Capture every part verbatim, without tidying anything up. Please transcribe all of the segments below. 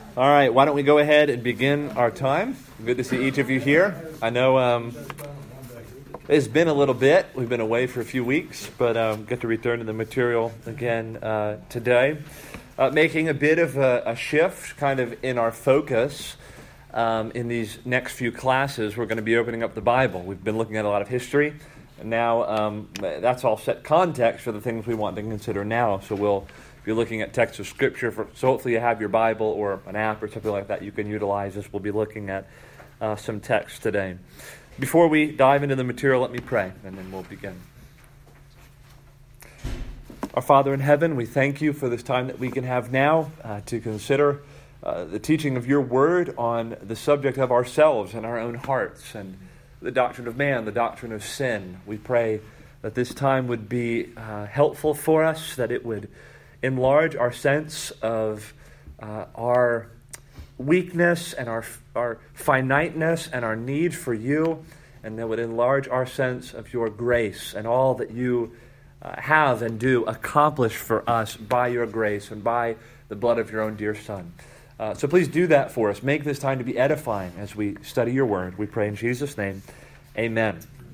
All right, why don't we go ahead and begin our time? Good to see each of you here. I know um, it's been a little bit. We've been away for a few weeks, but um, get to return to the material again uh, today. Uh, making a bit of a, a shift kind of in our focus um, in these next few classes. We're going to be opening up the Bible. We've been looking at a lot of history, and now um, that's all set context for the things we want to consider now. So we'll If you're looking at texts of Scripture, for, so hopefully you have your Bible or an app or something like that you can utilize this. We'll be looking at uh, some text today. Before we dive into the material, let me pray, and then we'll begin. Our Father in heaven, we thank you for this time that we can have now uh, to consider uh, the teaching of your word on the subject of ourselves and our own hearts and the doctrine of man, the doctrine of sin. We pray that this time would be uh, helpful for us, that it would enlarge our sense of uh, our weakness and our our finiteness and our need for you, and that would enlarge our sense of your grace and all that you uh, have and do accomplish for us by your grace and by the blood of your own dear Son. Uh, so please do that for us. Make this time to be edifying as we study your word. We pray in Jesus' name. Amen.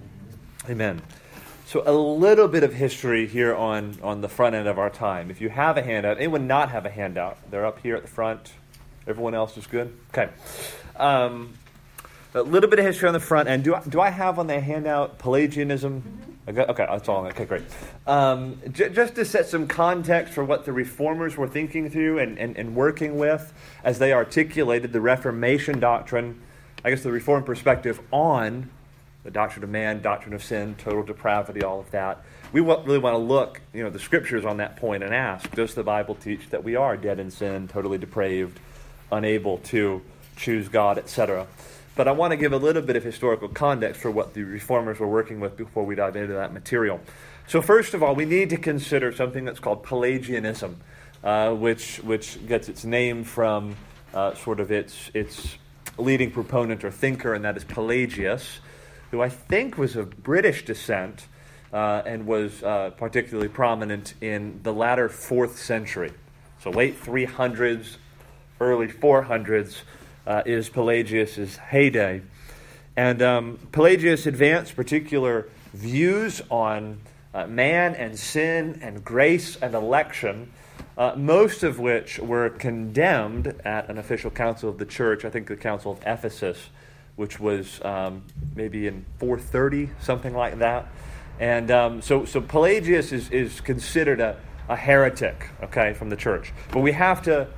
Amen. So a little bit of history here on, on the front end of our time. If you have a handout, anyone not have a handout, they're up here at the front. Everyone else is good? Okay. Um, a little bit of history on the front end. Do I, do I have on the handout Pelagianism? Mm-hmm. Okay, that's all. Okay, great. Um, j- just to set some context for what the Reformers were thinking through and, and, and working with as they articulated the Reformation doctrine, I guess the Reformed perspective on the doctrine of man, doctrine of sin, total depravity, all of that. We really want to look, you know, the scriptures on that point and ask, does the Bible teach that we are dead in sin, totally depraved, unable to choose God, et cetera? But I want to give a little bit of historical context for what the Reformers were working with before we dive into that material. So first of all, we need to consider something that's called Pelagianism, uh, which which gets its name from uh, sort of its its leading proponent or thinker, and that is Pelagius, who I think was of British descent uh, and was uh, particularly prominent in the latter fourth century. So late three hundreds, early four hundreds uh, is Pelagius' heyday. And um, Pelagius advanced particular views on uh, man and sin and grace and election, uh, most of which were condemned at an official council of the church, I think the Council of Ephesus, which was um, maybe in four thirty, something like that. And um, so so Pelagius is, is considered a, a heretic, okay, from the church. But we have to,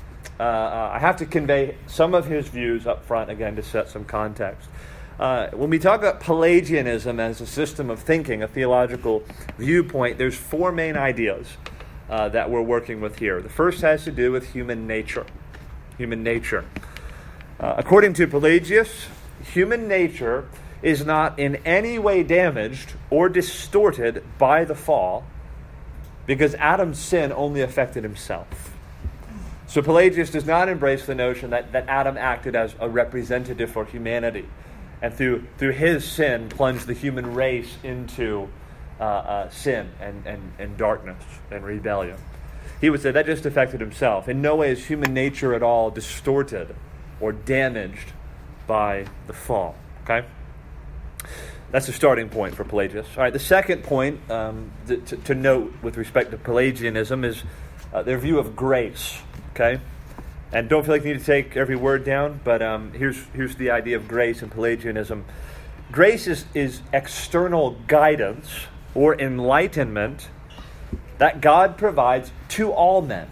uh, I have to convey some of his views up front, again, to set some context. Uh, when we talk about Pelagianism as a system of thinking, a theological viewpoint, there's four main ideas uh, that we're working with here. The first has to do with human nature. Human nature. Uh, according to Pelagius, human nature is not in any way damaged or distorted by the fall because Adam's sin only affected himself. So Pelagius does not embrace the notion that, that Adam acted as a representative for humanity and through through his sin plunged the human race into uh, uh, sin and, and, and darkness and rebellion. He would say that just affected himself. In no way is human nature at all distorted or damaged by the fall. Okay? That's the starting point for Pelagius. All right, the second point um, to, to, to note with respect to Pelagianism is uh, their view of grace. Okay? And don't feel like you need to take every word down, but um, here's here's the idea of grace in Pelagianism. Grace is, is external guidance or enlightenment that God provides to all men,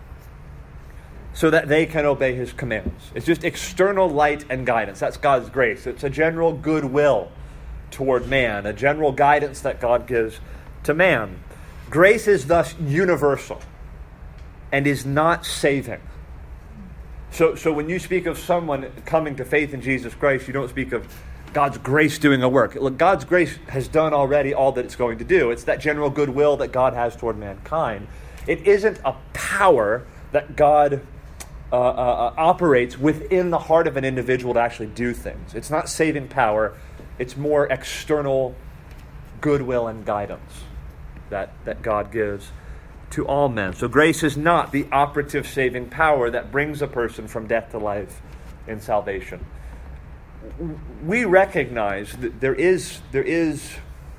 so that they can obey his commands. It's just external light and guidance. That's God's grace. It's a general goodwill toward man, a general guidance that God gives to man. Grace is thus universal and is not saving. So, so when you speak of someone coming to faith in Jesus Christ, you don't speak of God's grace doing a work. Look, God's grace has done already all that it's going to do. It's that general goodwill that God has toward mankind. It isn't a power that God Uh, uh, operates within the heart of an individual to actually do things. It's not saving power. It's more external goodwill and guidance that, that God gives to all men. So grace is not the operative saving power that brings a person from death to life in salvation. We recognize that there is, there is,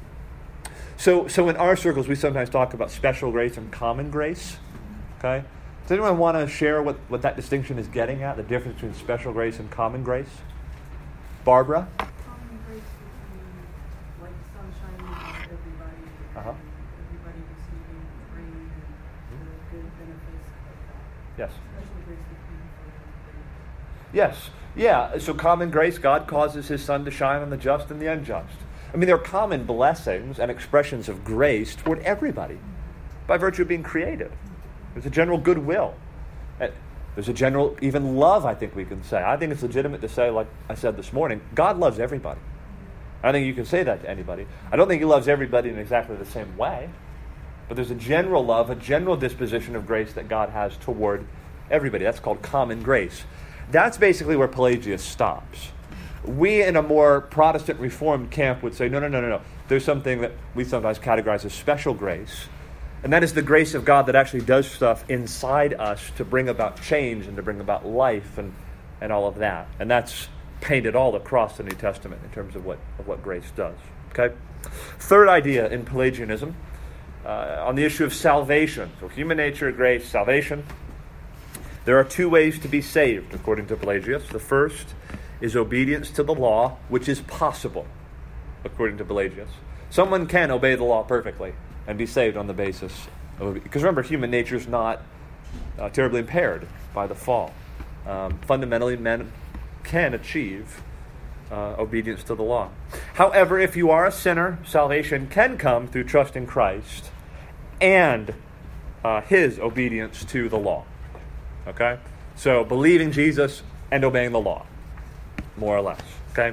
so, so in our circles we sometimes talk about special grace and common grace, okay? Does anyone want to share what, what that distinction is getting at, the difference between special grace and common grace? Barbara? Common grace would be like sunshine on everybody, Uh-huh. and everybody receiving rain and the good benefits of that. Yes. Special grace would be for everybody. Yes. Yeah. So common grace, God causes his sun to shine on the just and the unjust. I mean, there are common blessings and expressions of grace toward everybody by virtue of being created. There's a general goodwill. There's a general, even love, I think we can say. I think it's legitimate to say, like I said this morning, God loves everybody. I think you can say that to anybody. I don't think he loves everybody in exactly the same way, but there's a general love, a general disposition of grace that God has toward everybody. That's called common grace. That's basically where Pelagius stops. We in a more Protestant Reformed camp would say, no, no, no, no, no. There's something that we sometimes categorize as special grace, and that is the grace of God that actually does stuff inside us to bring about change and to bring about life and, and all of that. And that's painted all across the New Testament in terms of what, of what grace does. Okay? Third idea in Pelagianism, uh, on the issue of salvation. So human nature, grace, salvation. There are two ways to be saved, according to Pelagius. The first is obedience to the law, which is possible, according to Pelagius. Someone can obey the law perfectly and be saved on the basis of, because remember, human nature is not uh, terribly impaired by the fall. Um, fundamentally, men can achieve uh, obedience to the law. However, if you are a sinner, salvation can come through trusting Christ and uh, his obedience to the law. Okay? So, believing Jesus and obeying the law, more or less. Okay?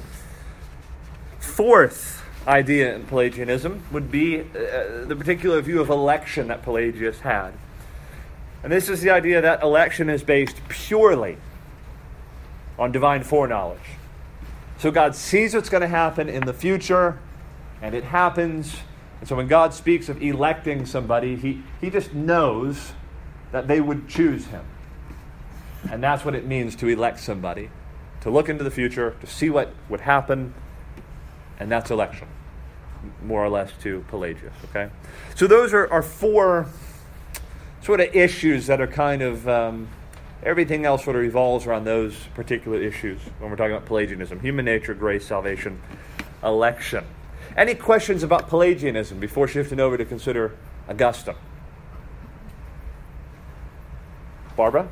Fourth idea in Pelagianism would be uh, the particular view of election that Pelagius had. And this is the idea that election is based purely on divine foreknowledge. So God sees what's going to happen in the future, and it happens. And so when God speaks of electing somebody, he, he just knows that they would choose him. And that's what it means to elect somebody, to look into the future, to see what would happen, and that's election, more or less, to Pelagius. Okay, so those are, are four sort of issues that are kind of, um, everything else sort of revolves around those particular issues when we're talking about Pelagianism: human nature, grace, salvation, election. Any questions about Pelagianism before shifting over to consider Augustine? Barbara?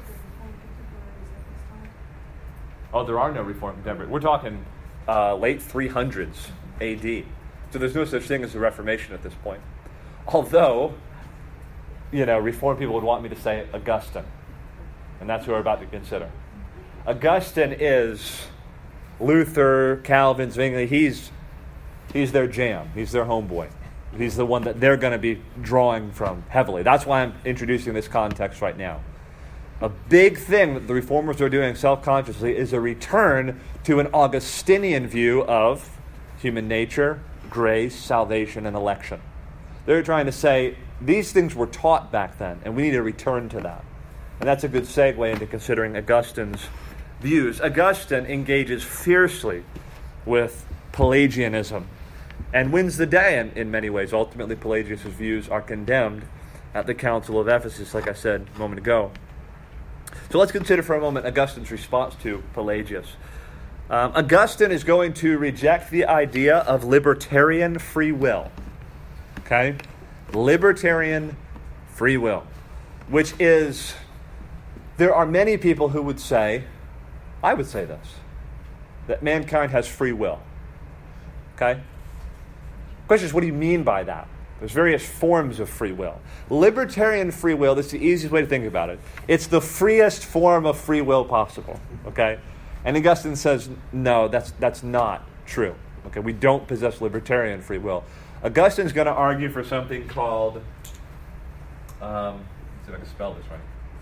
Oh, there are no Reformed contemporaries. We're talking uh, late three hundreds A D. So there's no such thing as a Reformation at this point. Although, you know, Reformed people would want me to say Augustine. And that's who we're about to consider. Augustine is Luther, Calvin, Zwingli. He's, he's their jam. He's their homeboy. He's the one that they're going to be drawing from heavily. That's why I'm introducing this context right now. A big thing that the Reformers are doing self-consciously is a return to an Augustinian view of human nature, grace, salvation, and election. They're trying to say these things were taught back then, and we need to return to that. And that's a good segue into considering Augustine's views. Augustine engages fiercely with Pelagianism and wins the day in, in many ways. Ultimately, Pelagius' views are condemned at the Council of Ephesus, like I said a moment ago. So let's consider for a moment Augustine's response to Pelagius. Um, Augustine is going to reject the idea of libertarian free will. Okay? Libertarian free will. Which is, there are many people who would say, I would say this, that mankind has free will. Okay? Question is, what do you mean by that? There's various forms of free will. Libertarian free will, this is the easiest way to think about it. It's the freest form of free will possible. Okay? And Augustine says, no, that's that's not true. Okay, we don't possess libertarian free will. Augustine's going to argue for something called, um, let's see if I can spell this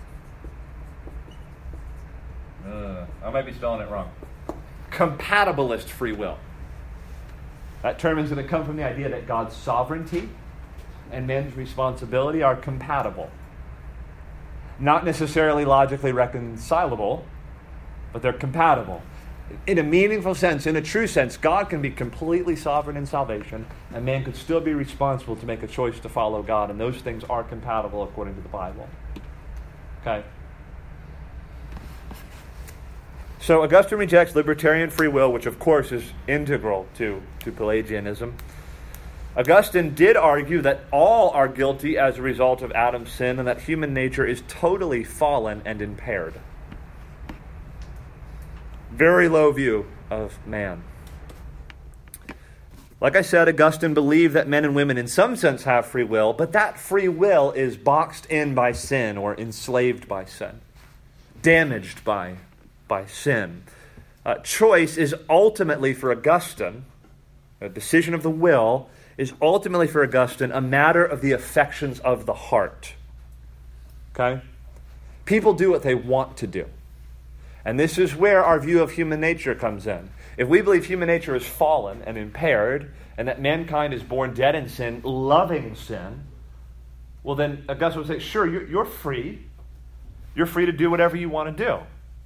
right. Uh, I might be spelling it wrong. Compatibilist free will. That term is going to come from the idea that God's sovereignty and men's responsibility are compatible. Not necessarily logically reconcilable, but they're compatible. In a meaningful sense, in a true sense, God can be completely sovereign in salvation, and man could still be responsible to make a choice to follow God, and those things are compatible according to the Bible. Okay? So Augustine rejects libertarian free will, which of course is integral to, to Pelagianism. Augustine did argue that all are guilty as a result of Adam's sin, and that human nature is totally fallen and impaired. Very low view of man. Like I said, Augustine believed that men and women in some sense have free will, but that free will is boxed in by sin or enslaved by sin, damaged by, by sin. Uh, choice is ultimately for Augustine, a decision of the will, is ultimately for Augustine a matter of the affections of the heart. Okay? People do what they want to do. And this is where our view of human nature comes in. If we believe human nature is fallen and impaired, and that mankind is born dead in sin, loving sin, well then Augustine would say, sure, you're, you're free. You're free to do whatever you want to do.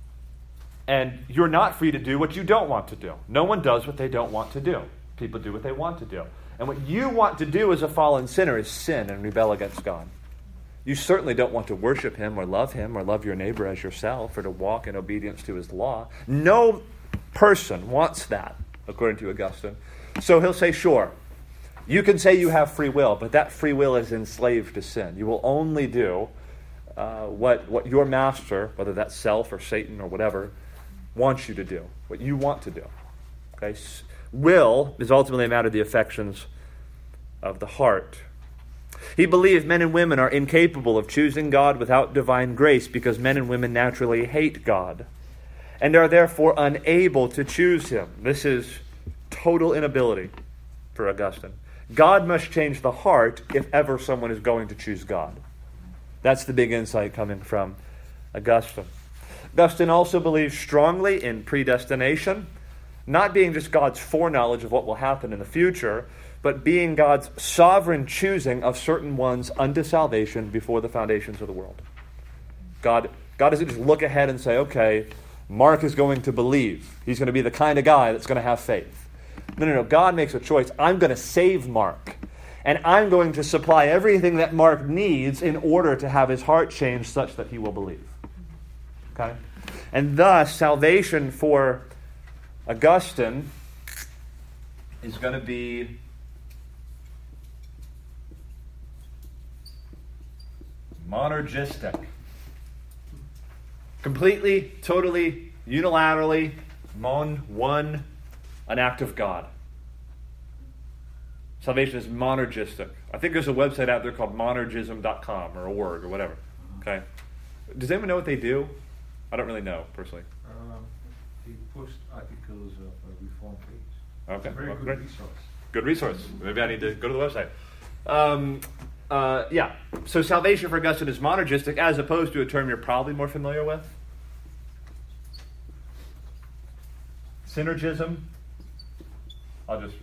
And you're not free to do what you don't want to do. No one does what they don't want to do. People do what they want to do. And what you want to do as a fallen sinner is sin and rebel against God. You certainly don't want to worship him or love him or love your neighbor as yourself or to walk in obedience to his law. No person wants that, according to Augustine. So he'll say, sure, you can say you have free will, but that free will is enslaved to sin. You will only do uh, what, what your master, whether that's self or Satan or whatever, wants you to do, what you want to do. Okay? Will is ultimately a matter of the affections of the heart. He believed men and women are incapable of choosing God without divine grace because men and women naturally hate God and are therefore unable to choose him. This is total inability for Augustine. God must change the heart if ever someone is going to choose God. That's the big insight coming from Augustine. Augustine also believes strongly in predestination, not being just God's foreknowledge of what will happen in the future, but being God's sovereign choosing of certain ones unto salvation before the foundations of the world. God, God doesn't just look ahead and say, okay, Mark is going to believe. He's going to be the kind of guy that's going to have faith. No, no, no. God makes a choice. I'm going to save Mark. And I'm going to supply everything that Mark needs in order to have his heart changed such that he will believe. Okay? And thus, salvation for Augustine is going to be monergistic. Completely, totally, unilaterally, mon, one, an act of God. Salvation is monergistic. I think there's a website out there called monergism dot com or org or whatever. Okay. Does anyone know what they do? I don't really know, personally. Um, they post articles of a reform page. Okay. Very well, good great. resource. Good resource. Maybe I need to go to the website. Um, uh, yeah. So salvation for Augustine is monergistic, as opposed to a term you're probably more familiar with. Synergism. I'll just...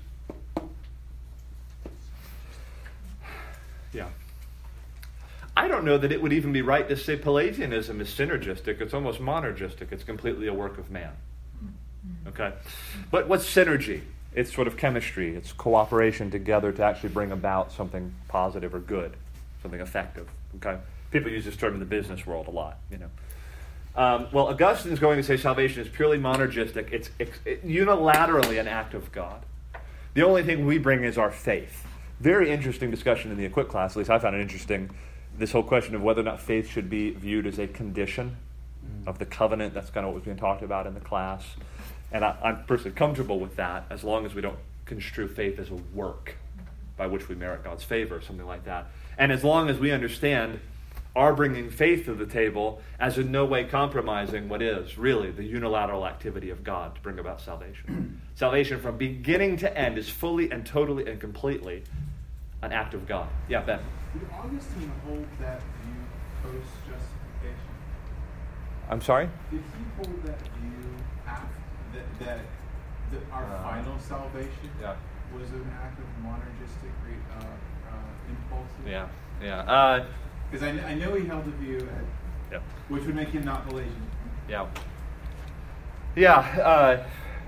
Yeah. I don't know that it would even be right to say Pelagianism is synergistic. It's almost monergistic. It's completely a work of man. Okay? But what's synergy? It's sort of chemistry. It's cooperation together to actually bring about something positive or good, something effective. Okay? People use this term in the business world a lot, you know. Um, well, Augustine's going to say salvation is purely monergistic. It's, it's it, unilaterally an act of God. The only thing we bring is our faith. Very interesting discussion in the Acquit class. At least I found it interesting. This whole question of whether or not faith should be viewed as a condition of the covenant. That's kind of what was being talked about in the class. And I, I'm personally comfortable with that, as long as we don't construe faith as a work by which we merit God's favor, or something like that. And as long as we understand our bringing faith to the table as in no way compromising what is really the unilateral activity of God to bring about salvation. Salvation from beginning to end is fully and totally and completely an act of God. Yeah, Ben. Did Augustine hold that view post-justification? I'm sorry? Did he hold that view after that, that, that our Uh, final salvation Yeah. was an act of monergistic re, uh, uh, impulsive? Yeah, yeah. Uh, Because I, I know he held a view, at, yeah. which would make him not Pelagian. Yeah. Yeah. Uh,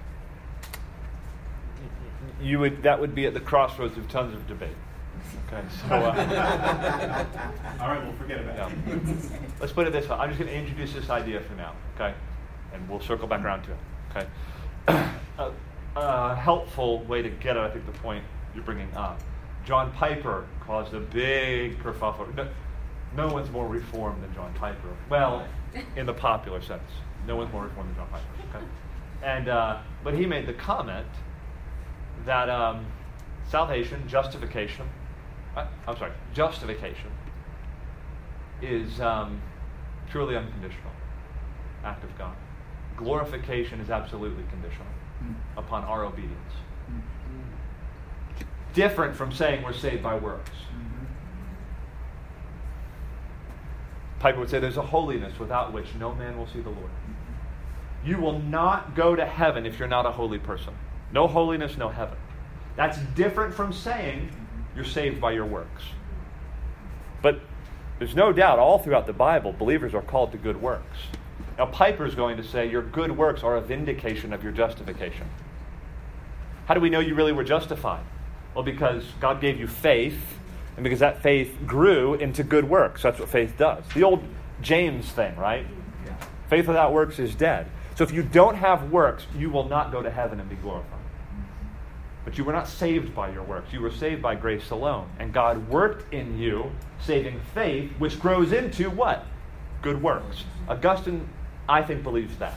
you would. That would be at the crossroads of tons of debate. Okay. So. Uh, All right, we'll forget about yeah. it. Let's put it this way. I'm just going to introduce this idea for now. Okay. And we'll circle back around to it. Okay. a, a helpful way to get at, I think, the point you're bringing up. John Piper caused a big kerfuffle. No, no one's more reformed than John Piper. Well, in the popular sense, no one's more reformed than John Piper. Okay? And uh, but he made the comment that um, salvation, justification, uh, I'm sorry, justification is um, purely unconditional act of God. Glorification is absolutely conditional Mm. upon our obedience. Mm. Different from saying we're saved by works. Mhm. Piper would say there's a holiness without which no man will see the Lord. You will not go to heaven if you're not a holy person. No holiness, no heaven. That's different from saying you're saved by your works. But there's no doubt all throughout the Bible, believers are called to good works. Now, Piper's going to say your good works are a vindication of your justification. How do we know you really were justified? Well, because God gave you faith, and because that faith grew into good works. That's what faith does. The old James thing, right? Yeah. Faith without works is dead. So if you don't have works, you will not go to heaven and be glorified. But you were not saved by your works. You were saved by grace alone. And God worked in you, saving faith, which grows into what? Good works. Augustine, I think, believes that.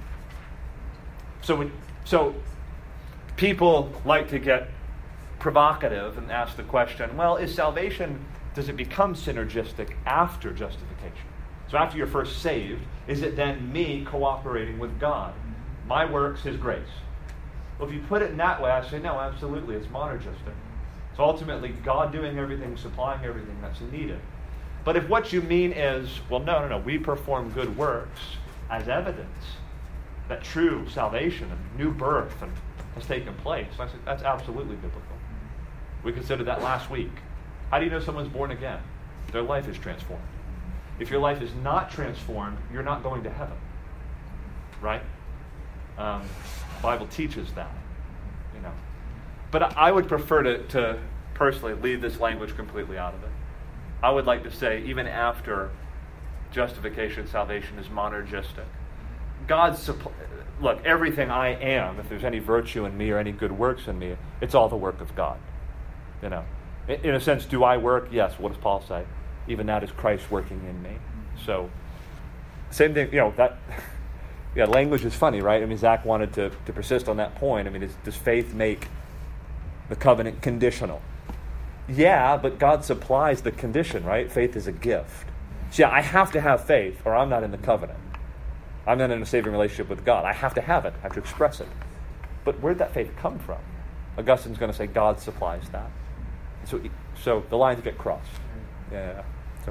So, when, so people like to get provocative and ask the question, well, is salvation, does it become synergistic after justification? So after you're first saved, is it then me cooperating with God? My works, His grace. Well, if you put it in that way, I say, no, absolutely, it's monergistic. So ultimately, God doing everything, supplying everything that's needed. But if what you mean is, well, no, no, no, we perform good works as evidence that true salvation and new birth and, has taken place, I say, that's absolutely biblical. We considered that last week. How do you know someone's born again? Their life is transformed. If your life is not transformed, you're not going to heaven. Right? Um, the Bible teaches that. You know. But I would prefer to, to personally leave this language completely out of it. I would like to say, even after justification, salvation is monergistic. God's supply, look, everything I am, if there's any virtue in me or any good works in me, it's all the work of God. You know, in, in a sense, do I work? Yes. What does Paul say? Even that is Christ working in me. So, same thing. You know that. Yeah, language is funny, right? I mean, Zach wanted to to persist on that point. I mean, is, does faith make the covenant conditional? Yeah, but God supplies the condition, right? Faith is a gift. So yeah, I have to have faith, or I'm not in the covenant. I'm not in a saving relationship with God. I have to have it. I have to express it. But where'd that faith come from? Augustine's going to say God supplies that. So, so the lines get crossed. Yeah.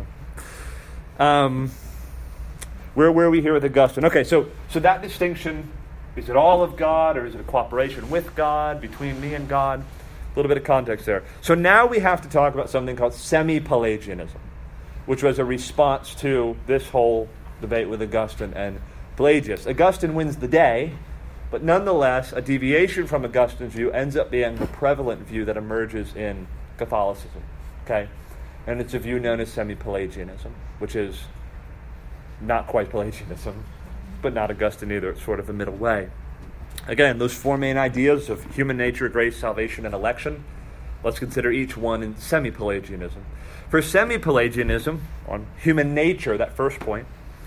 So, um, where were we here with Augustine? Okay, so so that distinction, is it all of God, or is it a cooperation with God, between me and God? A little bit of context there. So now we have to talk about something called semi-Pelagianism, which was a response to this whole debate with Augustine and Pelagius. Augustine wins the day, but nonetheless, a deviation from Augustine's view ends up being the prevalent view that emerges in Catholicism. Okay? And it's a view known as semi-Pelagianism, which is not quite Pelagianism, but not Augustine either. It's sort of a middle way. Again, those four main ideas of human nature, grace, salvation, and election, let's consider each one in semi-Pelagianism. For semi-Pelagianism, on human nature, that first point,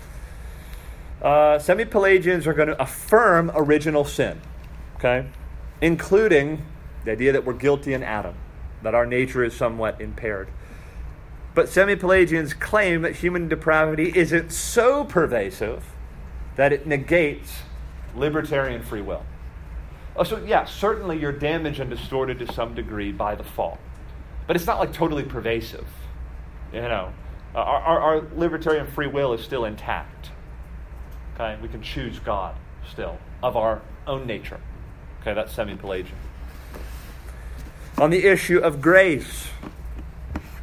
uh, semi-Pelagians are going to affirm original sin, okay, including the idea that we're guilty in Adam, that our nature is somewhat impaired. But semi-Pelagians claim that human depravity isn't so pervasive that it negates libertarian free will. Oh, so yeah, certainly you're damaged and distorted to some degree by the fall. But it's not like totally pervasive. You know, our, our, our libertarian free will is still intact. Okay, we can choose God still, of our own nature. Okay, that's semi-Pelagian. On the issue of grace,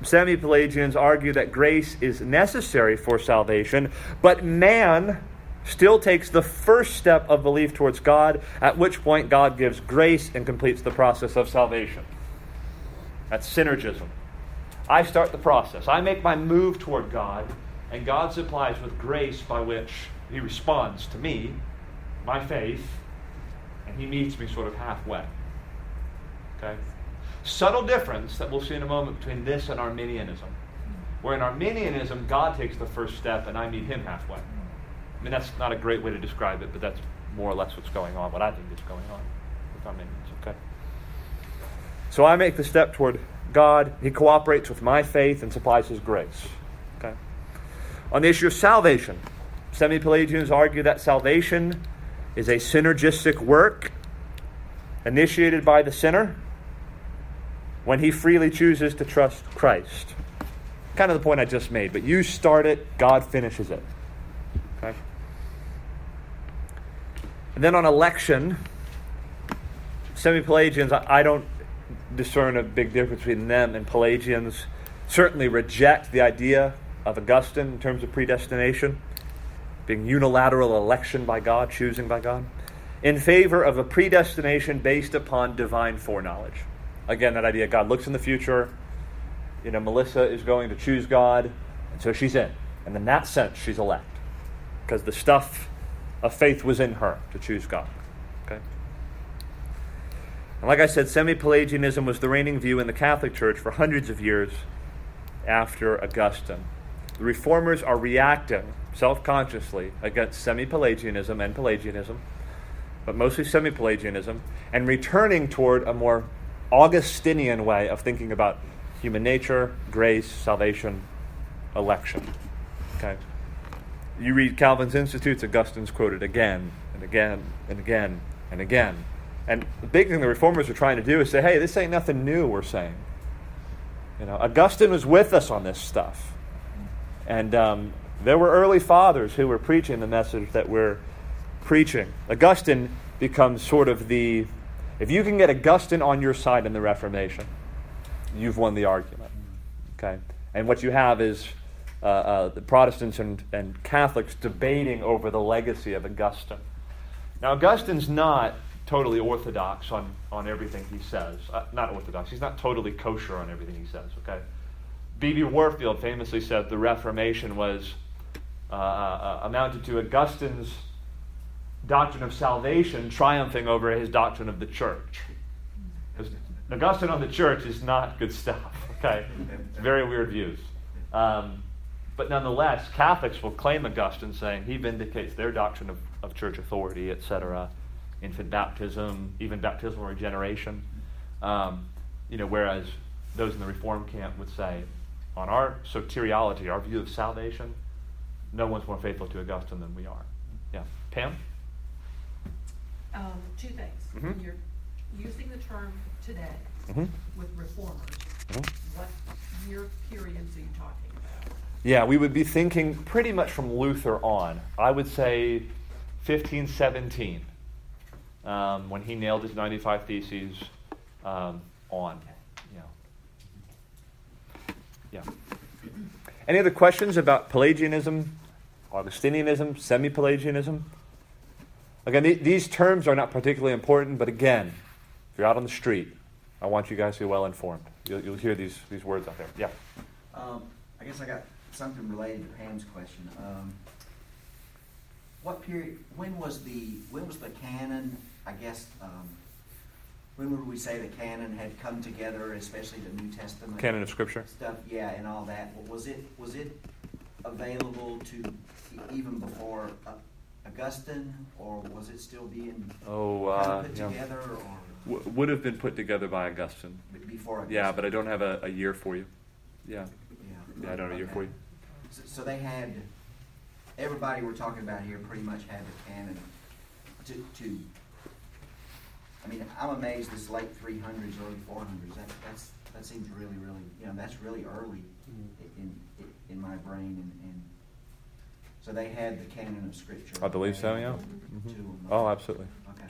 Semi-Pelagians argue that grace is necessary for salvation, but man still takes the first step of belief towards God, at which point God gives grace and completes the process of salvation. That's synergism. I start the process. I make my move toward God, and God supplies with grace by which he responds to me, my faith, and he meets me sort of halfway. Okay? Subtle difference that we'll see in a moment between this and Arminianism. Where in Arminianism, God takes the first step and I meet him halfway. I mean, that's not a great way to describe it, but that's more or less what's going on, what I think is going on with Arminians. Okay? So I make the step toward God. He cooperates with my faith and supplies his grace. Okay? On the issue of salvation, Semi-Pelagians argue that salvation is a synergistic work initiated by the sinner when he freely chooses to trust Christ. Kind of the point I just made, but you start it, God finishes it. Okay? And then on election, Semi-Pelagians, I don't discern a big difference between them and Pelagians. Certainly reject the idea of Augustine in terms of predestination, being unilateral election by God, choosing by God, in favor of a predestination based upon divine foreknowledge. Again, that idea, God looks in the future, you know, Melissa is going to choose God, and so she's in. And in that sense, she's elect, because the stuff of faith was in her to choose God. Okay? And like I said, Semi-Pelagianism was the reigning view in the Catholic Church for hundreds of years after Augustine. The Reformers are reacting self-consciously against Semi-Pelagianism and Pelagianism, but mostly Semi-Pelagianism, and returning toward a more Augustinian way of thinking about human nature, grace, salvation, election. Okay? You read Calvin's Institutes, Augustine's quoted again and again and again and again. And the big thing the Reformers are trying to do is say, hey, this ain't nothing new we're saying. You know, Augustine was with us on this stuff. And um, there were early fathers who were preaching the message that we're preaching. Augustine becomes sort of the, if you can get Augustine on your side in the Reformation, you've won the argument. Okay? And what you have is uh, uh, the Protestants and, and Catholics debating over the legacy of Augustine. Now, Augustine's not totally orthodox on, on everything he says. Uh, not orthodox. He's not totally kosher on everything he says, okay? B B Warfield famously said the Reformation was uh, uh, amounted to Augustine's doctrine of salvation triumphing over his doctrine of the church. Because Augustine on the church is not good stuff, okay? Very weird views. Um, but nonetheless, Catholics will claim Augustine, saying he vindicates their doctrine of, of church authority, et cetera, infant baptism, even baptismal regeneration. Um, you know, whereas those in the Reform camp would say, on our soteriology, our view of salvation, no one's more faithful to Augustine than we are. Yeah. Pam? Um, two things. Mm-hmm. When you're using the term today Mm-hmm. with reformers, Mm-hmm. what year periods are you talking about? Yeah, we would be thinking pretty much from Luther on. I would say fifteen seventeen, um, when he nailed his ninety-five Theses um, on. Yeah. Yeah. Any other questions about Pelagianism, Augustinianism, Semi-Pelagianism? Again, th- these terms are not particularly important, but again, if you're out on the street, I want you guys to be well informed. You'll, you'll hear these, these words out there. Yeah. Um, I guess I got something related to Pam's question. Um, what period? When was the when was the canon? I guess um, when would we say the canon had come together, especially the New Testament Canon of Scripture. stuff? Yeah, and all that. Was it was it available to even before uh, Augustine, or was it still being Oh, kind uh, of put yeah. together, or W- would have been put together by Augustine. b- before Augustine? Yeah, but I don't have a, a year for you. Yeah. Yeah, Yeah, I don't have a year okay. for you. So, so they had, everybody we're talking about here pretty much had the canon to, to I mean, I'm amazed this late three hundreds, early four hundreds. That, that's, that seems really, really, you know, that's really early in, in, in my brain. And, and so they had the canon of Scripture. I believe so, yeah. available Mhm. to them. Oh, absolutely. Okay.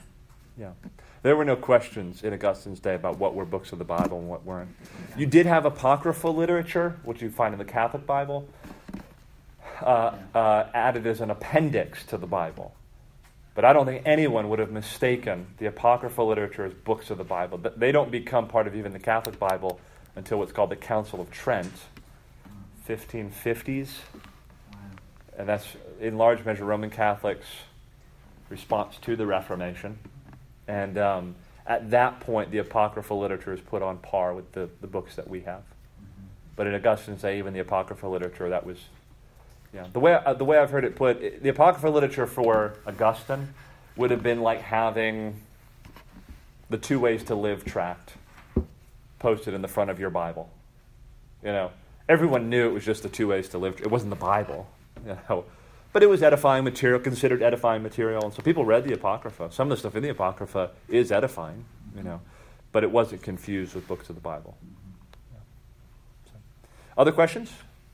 Yeah. There were no questions in Augustine's day about what were books of the Bible and what weren't. You did have apocryphal literature, which you find in the Catholic Bible, uh, uh, added as an appendix to the Bible. But I don't think anyone would have mistaken the apocryphal literature as books of the Bible. They don't become part of even the Catholic Bible until what's called the Council of Trent, fifteen fifties. And that's, in large measure, Roman Catholics' response to the Reformation. And um, at that point, the apocryphal literature is put on par with the, the books that we have. But in Augustine's day, even the apocryphal literature, that was... Yeah, the way uh, the way I've heard it put, it, the apocryphal literature for Augustine would have been like having the Two Ways to Live tract posted in the front of your Bible. You know, everyone knew it was just the Two Ways to Live. It wasn't the Bible, you know, but it was edifying material, considered edifying material, and so people read the Apocrypha. Some of the stuff in the Apocrypha is edifying, you know, but it wasn't confused with books of the Bible. Yeah. So. Other questions?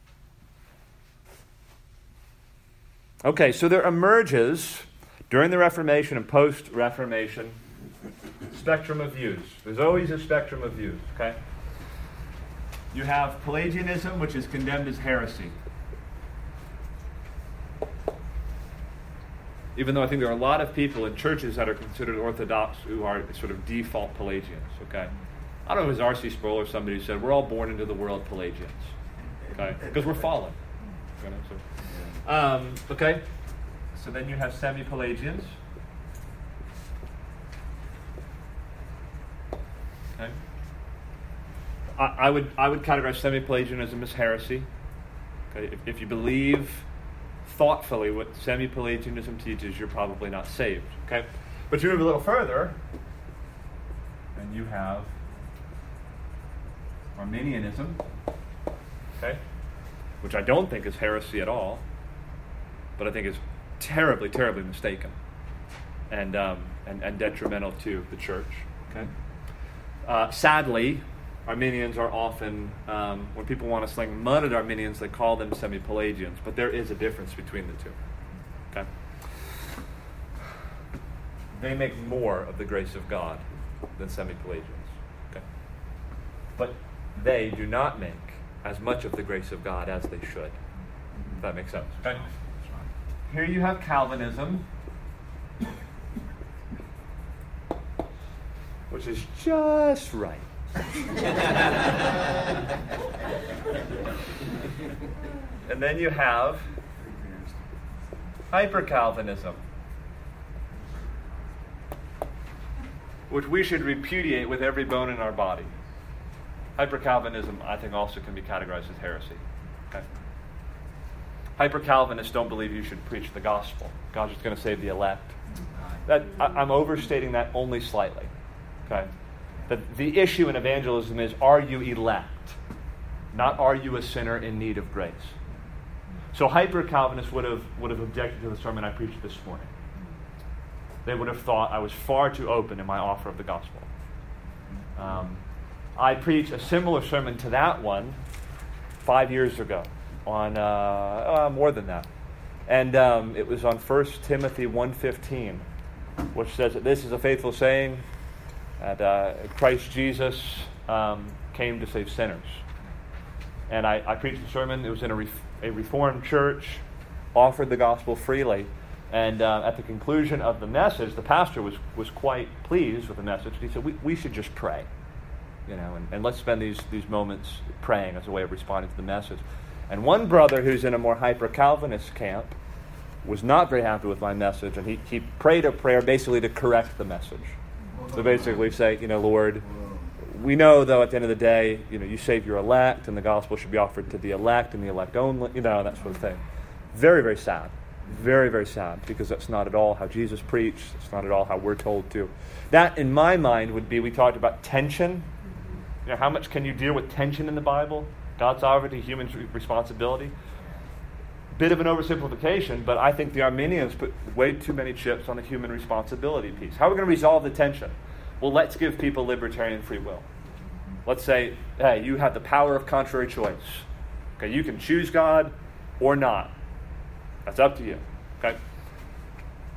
Okay, so there emerges, during the Reformation and post-Reformation, spectrum of views. There's always a spectrum of views, okay? You have Pelagianism, which is condemned as heresy. Even though I think there are a lot of people in churches that are considered Orthodox who are sort of default Pelagians, okay? I don't know if it was R C Sproul or somebody who said, we're all born into the world Pelagians, okay? Because we're fallen. You know, so. Um, okay, so then you have semi-Pelagians. Okay, I, I would I would categorize semi-Pelagianism as heresy. Okay, if, if you believe thoughtfully what semi-Pelagianism teaches, you're probably not saved. Okay, but you move a little further, and you have Arminianism. Okay, which I don't think is heresy at all, but I think is terribly, terribly mistaken and um, and, and detrimental to the church. Okay. Uh, sadly, Arminians are often, um, when people want to sling mud at Arminians, they call them semi-Pelagians, but there is a difference between the two. Okay. They make more of the grace of God than semi-Pelagians. Okay. But they do not make as much of the grace of God as they should. If that makes sense. Okay. Here you have Calvinism, which is just right. And then you have Hyper-Calvinism, which we should repudiate with every bone in our body. Hyper-Calvinism, I think, also can be categorized as heresy. Okay. Hyper-Calvinists don't believe you should preach the gospel. God's just going to save the elect. That I, I'm overstating that only slightly. Okay. But the issue in evangelism is, are you elect? Not are you a sinner in need of grace? So Hyper-Calvinists would have would have objected to the sermon I preached this morning. They would have thought I was far too open in my offer of the gospel. Um, I preached a similar sermon to that one five years ago on, uh, uh, more than that. And um, it was on First Timothy one fifteen, which says that this is a faithful saying, that uh, Christ Jesus um, came to save sinners. And I, I preached the sermon. It was in a, ref- a Reformed church, offered the gospel freely. And uh, at the conclusion of the message, the pastor was, was quite pleased with the message. He said, we, we should just pray. You know, and, and let's spend these, these moments praying as a way of responding to the message. And one brother who's in a more hyper-Calvinist camp was not very happy with my message, and he, he prayed a prayer basically to correct the message. So basically say, you know, Lord, we know, though, at the end of the day, you know, you save your elect, and the gospel should be offered to the elect and the elect only, you know, that sort of thing. Very, very sad. Very, very sad, because that's not at all how Jesus preached. It's not at all how we're told to. That, in my mind, would be, we talked about tension. You know, how much can you deal with tension in the Bible? God's sovereignty, human responsibility. Bit of an oversimplification, but I think the Arminians put way too many chips on the human responsibility piece. How are we going to resolve the tension? Well, let's give people libertarian free will. Let's say, hey, you have the power of contrary choice. Okay, you can choose God or not. That's up to you. Okay.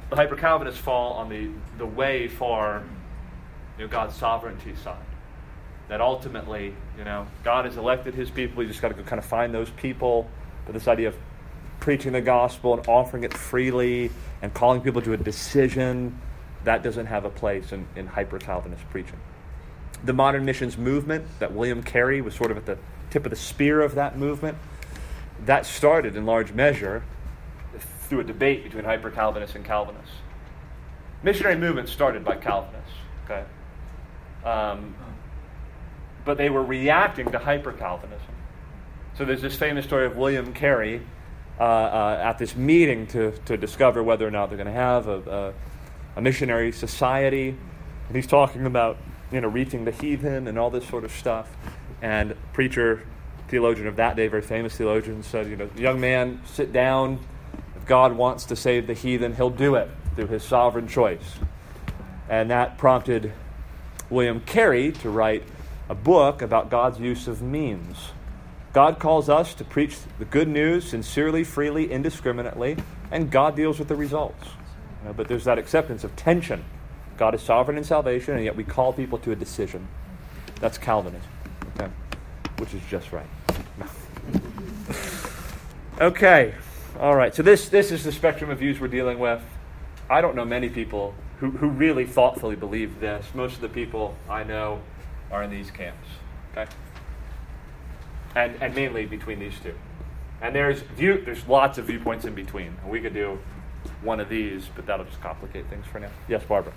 the hyper-Calvinists fall on the, the way for, you know, God's sovereignty side. That ultimately, you know, God has elected his people. You just got to go kind of find those people. But this idea of preaching the gospel and offering it freely and calling people to a decision, that doesn't have a place in, in hyper-Calvinist preaching. The modern missions movement that William Carey was sort of at the tip of the spear of that movement, that started in large measure through a debate between hyper-Calvinists and Calvinists. Missionary movement started by Calvinists, okay? Um, but they were reacting to hyper-Calvinism. So there's this famous story of William Carey uh, uh, at this meeting to, to discover whether or not they're going to have a, a, a missionary society. And he's talking about, you know, reaching the heathen and all this sort of stuff. And preacher, theologian of that day, very famous theologian, said, you know, young man, sit down. If God wants to save the heathen, he'll do it through his sovereign choice. And that prompted William Carey to write a book about God's use of means. God calls us to preach the good news sincerely, freely, indiscriminately, and God deals with the results. You know, but there's that acceptance of tension. God is sovereign in salvation, and yet we call people to a decision. That's Calvinism, okay? Which is just right. Okay, all right. So this this is the spectrum of views we're dealing with. I don't know many people who, who really thoughtfully believe this. Most of the people I know are in these camps, okay? And and mainly between these two. And there's view there's lots of viewpoints in between. And we could do one of these, but that'll just complicate things for now. Yes, Barbara.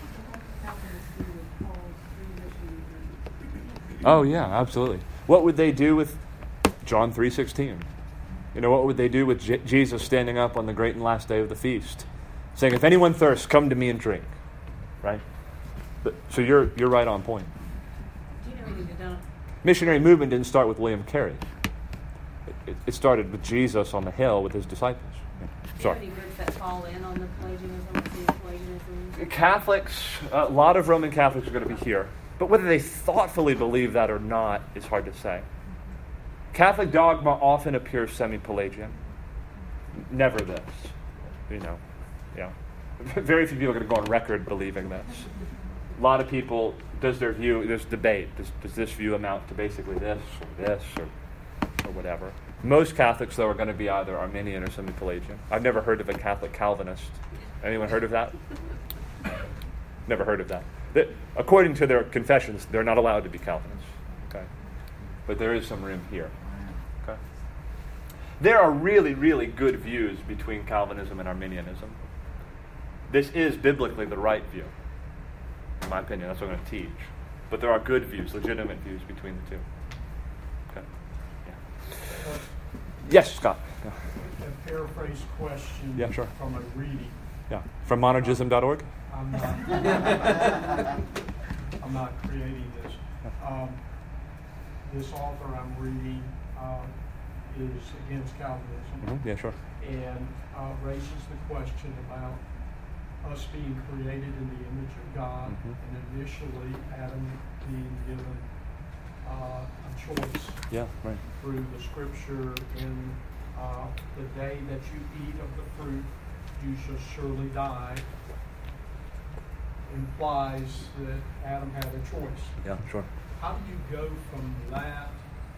Oh yeah, absolutely. What would they do with John three sixteen? You know, what would they do with J- Jesus standing up on the great and last day of the feast, saying, "If anyone thirsts, come to me and drink." Right? But, so you're you're right on point. Do you know anything about? Missionary movement didn't start with William Carey. It, it, it started with Jesus on the hill with his disciples. Yeah. Do you Sorry. have any groups that fall in on the Pelagianism, the Pelagianism? Catholics, a lot of Roman Catholics are going to be here. But whether they thoughtfully believe that or not is hard to say. Catholic dogma often appears semi-Pelagian. Never this. You know, yeah. Very few people are going to go on record believing this. A lot of people, does their view, there's debate. Does, does this view amount to basically this or this or, or whatever? Most Catholics, though, are going to be either Arminian or semi-Pelagian. I've never heard of a Catholic Calvinist. Anyone heard of that? Never heard of that. They, according to their confessions, they're not allowed to be Calvinists. Okay, but there is some room here. Okay, there are really, really good views between Calvinism and Arminianism. This is biblically the right view, in my opinion. That's what I'm going to teach. But there are good views, legitimate views between the two. Okay. Yeah. Yes, Scott. Yeah. A paraphrase question Yeah, sure. from a reading. Yeah, from monergism dot org. I'm not, I'm not creating this. Um, this author I'm reading uh, is against Calvinism. Mm-hmm. Yeah, sure. And uh, raises the question about us being created in the image of God, Mm-hmm. and initially Adam being given uh, a choice Yeah, right. through the scripture in uh, the day that you eat of the fruit, you shall surely die, implies that Adam had a choice. Yeah, sure. How do you go from that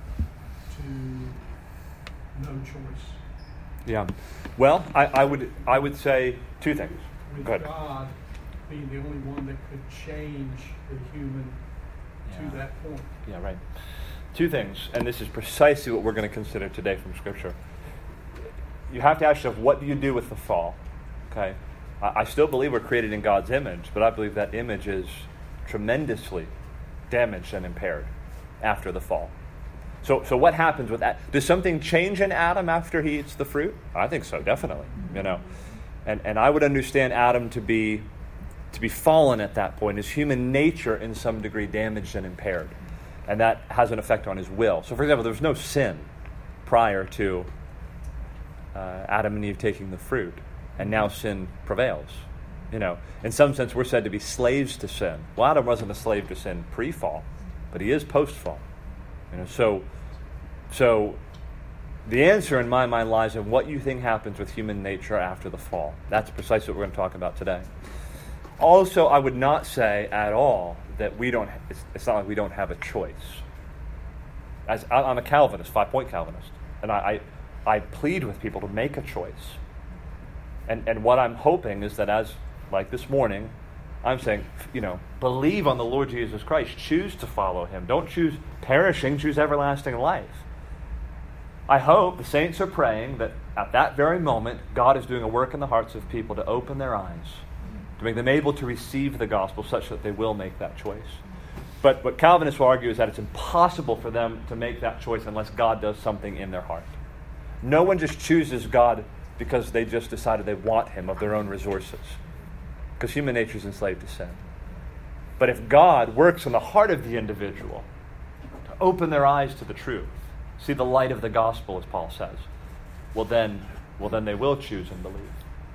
to no choice? Yeah. Well, I, I would I would say two things. With Go ahead. God being the only one that could change the human Yeah. to that point. Yeah, right. Two things, and this is precisely what we're going to consider today from Scripture. You have to ask yourself, what do you do with the fall? Okay, I, I still believe we're created in God's image, but I believe that image is tremendously damaged and impaired after the fall. So, so what happens with that? Does something change in Adam after he eats the fruit? I think so, definitely. You know, and and I would understand Adam to be to be fallen at that point, his human nature in some degree damaged and impaired, and that has an effect on his will. So, for example, there was no sin prior to uh, Adam and Eve taking the fruit, and now sin prevails. You know, in some sense, we're said to be slaves to sin. Well, Adam wasn't a slave to sin pre-fall, but he is post-fall. You know, so so The answer in my mind lies in what you think happens with human nature after the fall. That's precisely what we're going to talk about today. Also, I would not say at all that we don't, it's, it's not like we don't have a choice. As I, I'm a Calvinist, five-point Calvinist, and I, I, I plead with people to make a choice. And, and what I'm hoping is that as, like this morning, I'm saying, you know, believe on the Lord Jesus Christ. Choose to follow him. Don't choose perishing, choose everlasting life. I hope the saints are praying that at that very moment, God is doing a work in the hearts of people to open their eyes, to make them able to receive the gospel such that they will make that choice. But what Calvinists will argue is that it's impossible for them to make that choice unless God does something in their heart. No one just chooses God because they just decided they want him of their own resources, because human nature is enslaved to sin. But if God works in the heart of the individual to open their eyes to the truth, see the light of the gospel, as Paul says, well then, well then they will choose and believe.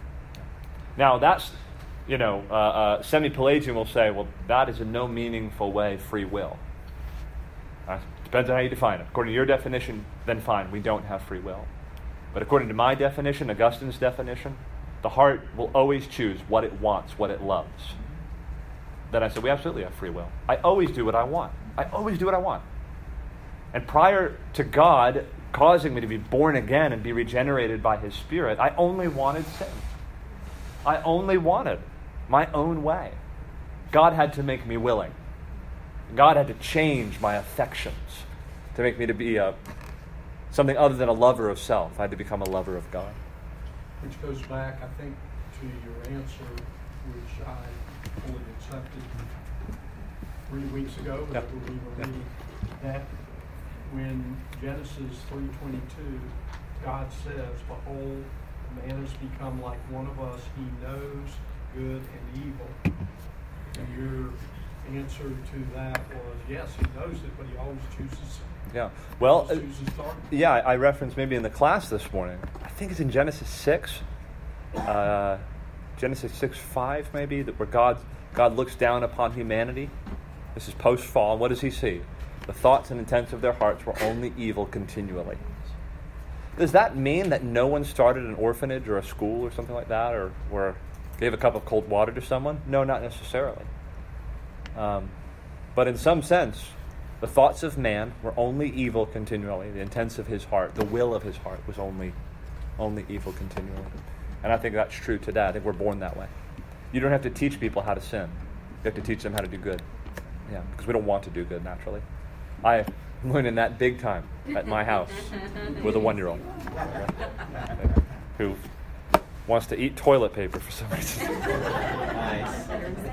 Now that's, you know, uh, uh, semi-Pelagian will say, well, that is in no meaningful way free will. Uh, depends on how you define it. According to your definition, then fine, we don't have free will. But according to my definition, Augustine's definition, the heart will always choose what it wants, what it loves. Then I said, we absolutely have free will. I always do what I want. I always do what I want. And prior to God causing me to be born again and be regenerated by his Spirit, I only wanted sin. I only wanted my own way. God had to make me willing. God had to change my affections to make me to be a, something other than a lover of self. I had to become a lover of God. Which goes back, I think, to your answer, which I fully accepted three weeks ago, Yep. when we were Yep. reading that when Genesis three twenty-two, God says, behold, man has become like one of us. He knows good and evil. And your answer to that was, yes, he knows it, but he always chooses Yeah. Well, always chooses darkness. yeah, I, I referenced maybe in the class this morning. I think it's in Genesis six, uh, Genesis six five maybe, that where God God looks down upon humanity. This is post-fall. What does he see? The thoughts and intents of their hearts were only evil continually. Does that mean that no one started an orphanage or a school or something like that, or, or gave a cup of cold water to someone? No, not necessarily. Um, but in some sense, the thoughts of man were only evil continually. The intents of his heart, the will of his heart was only, only evil continually. And I think that's true today. I think we're born that way. You don't have to teach people how to sin. You have to teach them how to do good. Yeah, because we don't want to do good naturally. I learned in that big time at my house with a one-year-old who wants to eat toilet paper for some reason. Nice.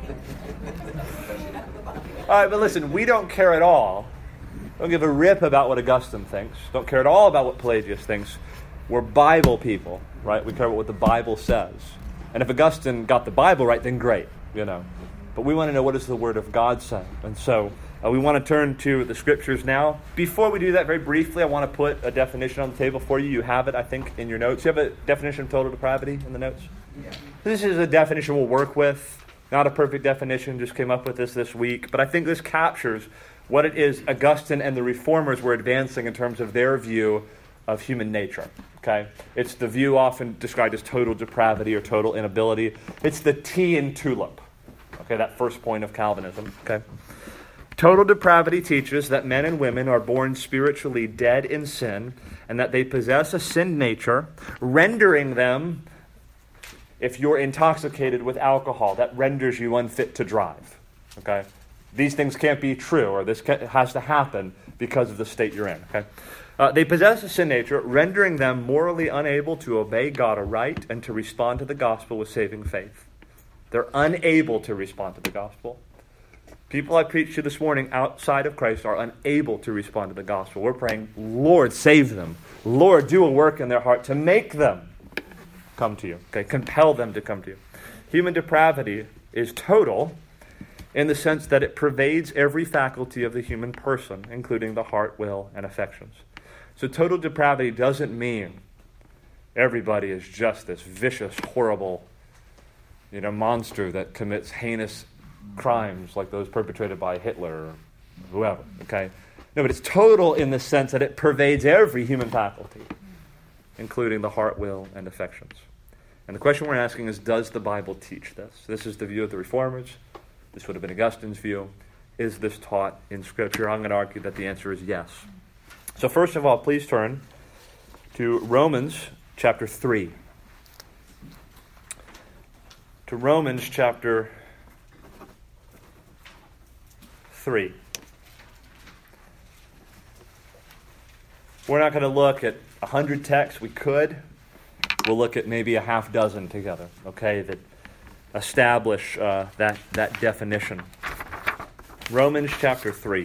All right, but listen, we don't care at all. Don't give a rip about what Augustine thinks. Don't care at all about what Pelagius thinks. We're Bible people, right? We care about what the Bible says. And if Augustine got the Bible right, then great, you know. But we want to know, what does the Word of God say? And so uh, we want to turn to the Scriptures now. Before we do that, very briefly, I want to put a definition on the table for you. You have it, I think, in your notes. You have a definition of total depravity in the notes? Yeah. This is a definition we'll work with. Not a perfect definition, just came up with this this week. But I think this captures what it is Augustine and the Reformers were advancing in terms of their view of human nature. Okay, it's the view often described as total depravity or total inability. It's the T in tulip. Okay, that first point of Calvinism. Okay, total depravity teaches that men and women are born spiritually dead in sin, and that they possess a sin nature, rendering them, if you're intoxicated with alcohol, that renders you unfit to drive. Okay, these things can't be true, or this has to happen because of the state you're in. Okay. Uh, they possess a sin nature, rendering them morally unable to obey God aright and to respond to the gospel with saving faith. They're unable to respond to the gospel. People I preached to this morning outside of Christ are unable to respond to the gospel. We're praying, Lord, save them. Lord, do a work in their heart to make them come to you. Okay, compel them to come to you. Human depravity is total in the sense that it pervades every faculty of the human person, including the heart, will, and affections. So total depravity doesn't mean everybody is just this vicious, horrible, you know, monster that commits heinous crimes like those perpetrated by Hitler or whoever, okay? No, but it's total in the sense that it pervades every human faculty. including the heart, will, and affections. And the question we're asking is, does the Bible teach this? This is the view of the Reformers. This would have been Augustine's view. Is this taught in Scripture? I'm going to argue that the answer is yes. So first of all, please turn to Romans chapter three. To Romans chapter three. We're not going to look at a hundred texts. We could. We'll look at maybe a half dozen together, okay, that establish uh, that, that definition. Romans chapter three.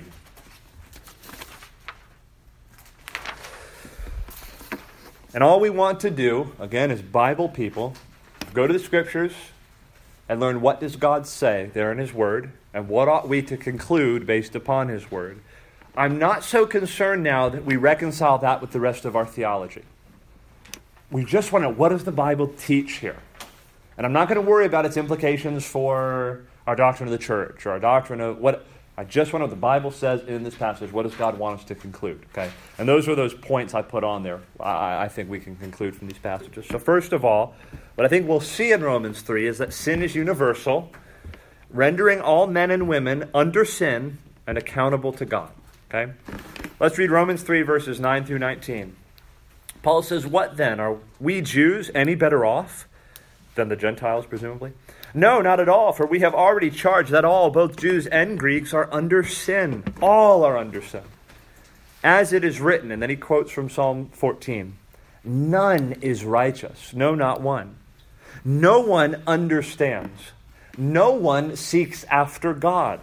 And all we want to do, again, as Bible people, go to the Scriptures and learn what does God say there in His Word, and what ought we to conclude based upon His Word. I'm not so concerned now that we reconcile that with the rest of our theology. We just want to know, what does the Bible teach here? And I'm not going to worry about its implications for our doctrine of the church or our doctrine of what... I just want to know what the Bible says in this passage. What does God want us to conclude? Okay, and those are those points I put on there. I, I think we can conclude from these passages. So first of all, what I think we'll see in Romans three is that sin is universal, rendering all men and women under sin and accountable to God. Okay, let's read Romans three verses nine through nineteen. Paul says, "What then? Are we Jews any better off than the Gentiles, presumably? No, not at all, for we have already charged that all, both Jews and Greeks, are under sin. All are under sin. As it is written," and then he quotes from Psalm fourteen, "None is righteous, no, not one. No one understands. No one seeks after God.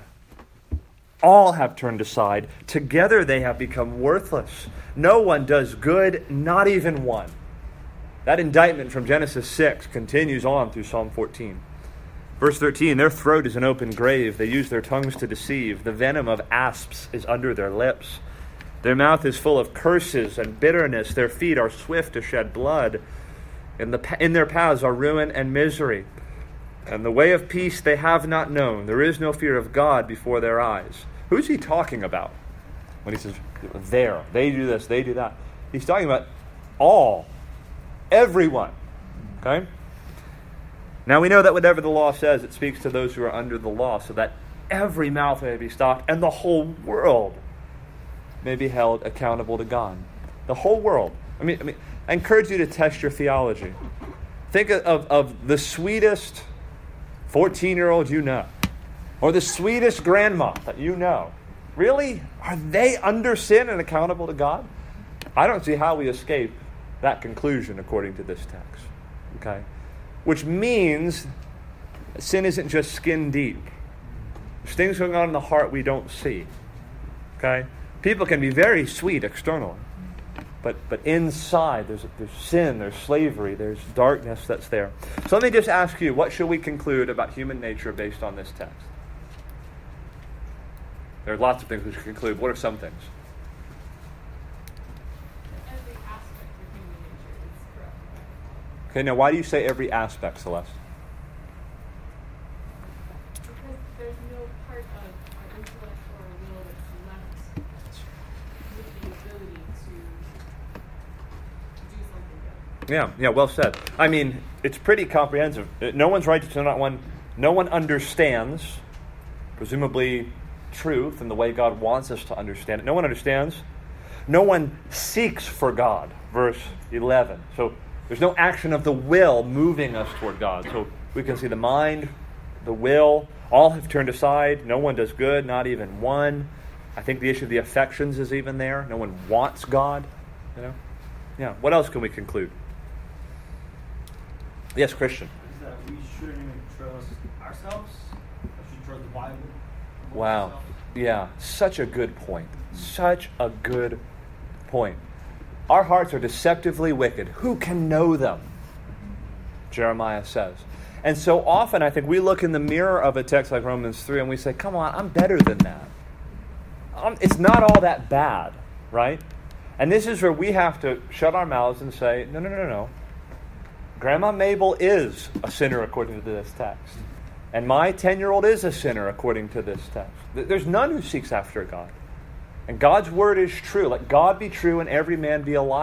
All have turned aside. Together they have become worthless. No one does good, not even one." That indictment from Genesis six continues on through Psalm fourteen. Verse thirteen, "Their throat is an open grave. They use their tongues to deceive. The venom of asps is under their lips. Their mouth is full of curses and bitterness. Their feet are swift to shed blood. In, the, in their paths are ruin and misery. And the way of peace they have not known. There is no fear of God before their eyes." Who's he talking about when he says, there, they do this, they do that? He's talking about all, everyone. Okay? Now we know that whatever the law says, it speaks to those who are under the law, so that every mouth may be stopped and the whole world may be held accountable to God. The whole world. I mean, I mean, I encourage you to test your theology. Think of, of the sweetest fourteen-year-old you know, or the sweetest grandma that you know. Really? Are they under sin and accountable to God? I don't see how we escape that conclusion according to this text. Okay? Which means sin isn't just skin deep. There's things going on in the heart we don't see. Okay? People can be very sweet externally, but but inside there's there's sin, there's slavery, there's darkness that's there. So let me just ask you, what should we conclude about human nature based on this text? There are lots of things we should conclude. What are some things? Every aspect of human nature is corrupt by the fall. Okay, now why do you say every aspect, Celeste? Because there's no part of our intellect or our will that's left with the ability to do something good. Yeah, yeah, well said. I mean, it's pretty comprehensive. No one's righteous, not one. No one understands, presumably, truth and the way God wants us to understand it. No one understands. No one seeks for God, verse eleven. So there's no action of the will moving us toward God. So we can see the mind, the will, all have turned aside. No one does good, not even one. I think the issue of the affections is even there. No one wants God. You know? Yeah. What else can we conclude? Yes, Christian. Is that we shouldn't even trust ourselves. We should trust the Bible. Wow. Yeah, such a good point. Such a good point. Our hearts are deceptively wicked. Who can know them? Jeremiah says. And so often I think we look in the mirror of a text like Romans three and we say, come on, I'm better than that. Um, it's not all that bad, right? And this is where we have to shut our mouths and say, no, no, no, no. Grandma Mabel is a sinner according to this text. And my ten-year-old is a sinner according to this text. There's none who seeks after God. And God's word is true. Let God be true and every man be a liar.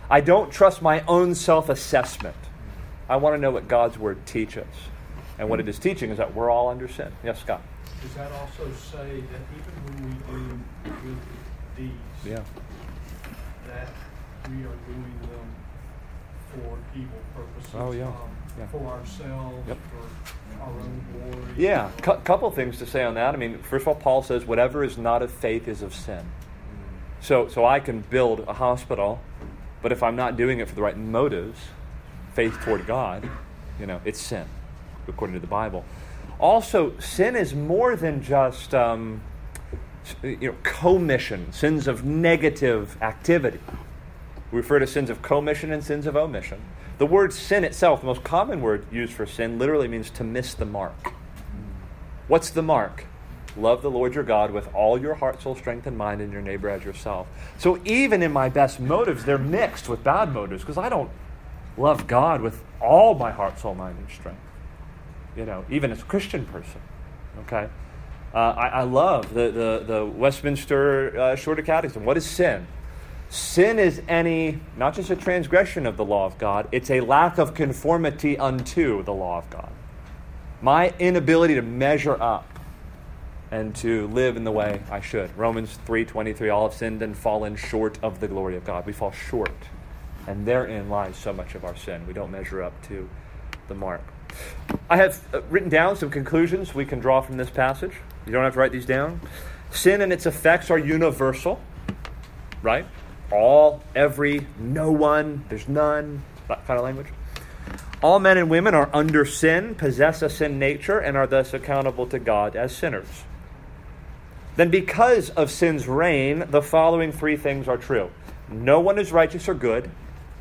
I don't trust my own self-assessment. I want to know what God's Word teaches. And what it is teaching is that we're all under sin. Yes, Scott? Does that also say that even when we do good deeds, Yeah. that we are doing them for evil purposes? Oh, yeah. Um, Yeah. For ourselves, Yep. for our own glory? Yeah, a cu- couple things to say on that. I mean, first of all, Paul says, whatever is not of faith is of sin. So, so I can build a hospital, but if I'm not doing it for the right motives, faith toward God, you know, it's sin, according to the Bible. Also, sin is more than just um, you know, commission, sins of negative activity. We refer to sins of commission and sins of omission. The word sin itself, the most common word used for sin, literally means to miss the mark. What's the mark? Love the Lord your God with all your heart, soul, strength, and mind, and your neighbor as yourself. So even in my best motives, they're mixed with bad motives, because I don't love God with all my heart, soul, mind, and strength. You know, even as a Christian person. Okay? Uh, I, I love the, the, the Westminster uh, Shorter Catechism. What is sin? Sin is any, not just a transgression of the law of God, it's a lack of conformity unto the law of God. My inability to measure up and to live in the way I should. Romans three twenty-three, all have sinned and fallen short of the glory of God. We fall short. And therein lies so much of our sin. We don't measure up to the mark. I have uh, written down some conclusions we can draw from this passage. You don't have to write these down. Sin and its effects are universal, right? All, every, no one, there's none, that kind of language. All men and women are under sin, possess a sin nature, and are thus accountable to God as sinners. Then because of sin's reign, the following three things are true. No one is righteous or good.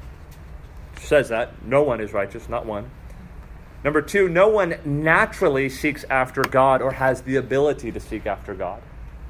It says that. No one is righteous, not one. Number two, no one naturally seeks after God or has the ability to seek after God.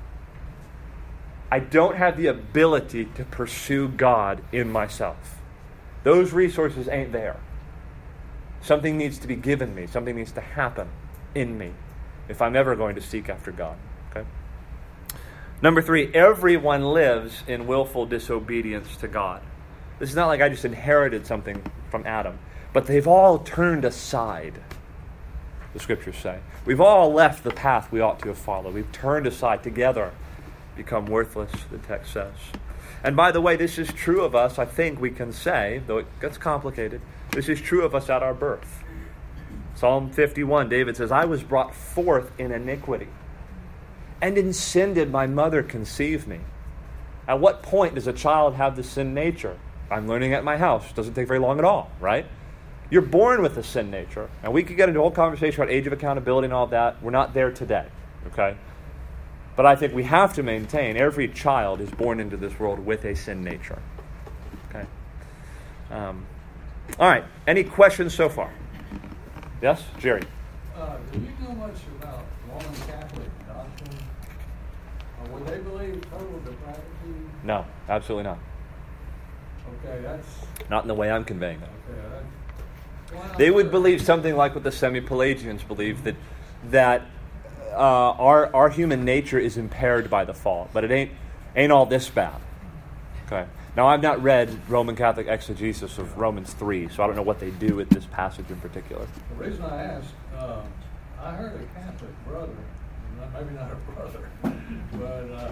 I don't have the ability to pursue God in myself. Those resources ain't there. Something needs to be given me. Something needs to happen in me if I'm ever going to seek after God. Okay. Number three, everyone lives in willful disobedience to God. This is not like I just inherited something from Adam, but they've all turned aside, the scriptures say. We've all left the path we ought to have followed. We've turned aside together, become worthless, the text says. And by the way, this is true of us, I think we can say, though it gets complicated, this is true of us at our birth. Psalm fifty-one, David says, I was brought forth in iniquity, and in sin did my mother conceive me. At what point does a child have the sin nature? I'm learning at my house. It doesn't take very long at all, right? You're born with a sin nature, and we could get into a whole conversation about age of accountability and all of that. We're not there today, okay? But I think we have to maintain every child is born into this world with a sin nature. Okay. Um, all right. Any questions so far? Yes, Jerry. Uh, do you know much about Roman Catholic doctrine? Uh, would they believe total depravity? No, absolutely not. Okay, that's Not in the way I'm conveying that. okay. That's, well, They would believe something like what the Semi-Pelagians believe, that that uh, our our human nature is impaired by the fall, but it ain't ain't all this bad. Okay. Now I've not read Roman Catholic exegesis of Romans three, so I don't know what they do with this passage in particular. The reason I asked, uh, I heard a Catholic brother, not- maybe not a brother, but uh,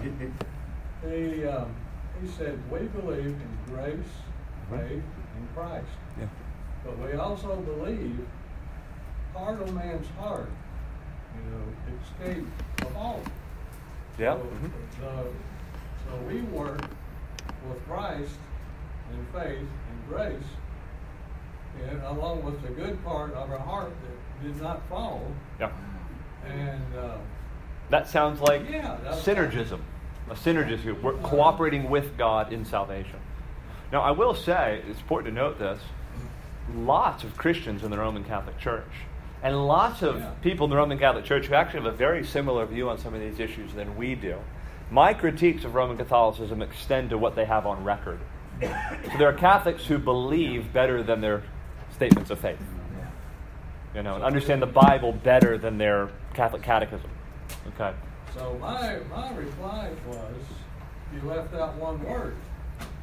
he um, he said we believe in grace, faith, in Christ. Yeah. But we also believe carnal man's heart, you know, escape of all. Yeah. So, Mhm. so, so we work with Christ in faith and grace, and along with the good part of our heart that did not fall. Yeah. And uh, That sounds like Yeah, that's- synergism. A synergism. We're cooperating with God in salvation. Now, I will say, it's important to note this, lots of Christians in the Roman Catholic Church, and lots of Yeah. people in the Roman Catholic Church who actually have a very similar view on some of these issues than we do. My critiques of Roman Catholicism extend to what they have on record. So there are Catholics who believe better than their statements of faith. You know, and understand the Bible better than their Catholic catechism. Okay. so my my reply was, you left out one word.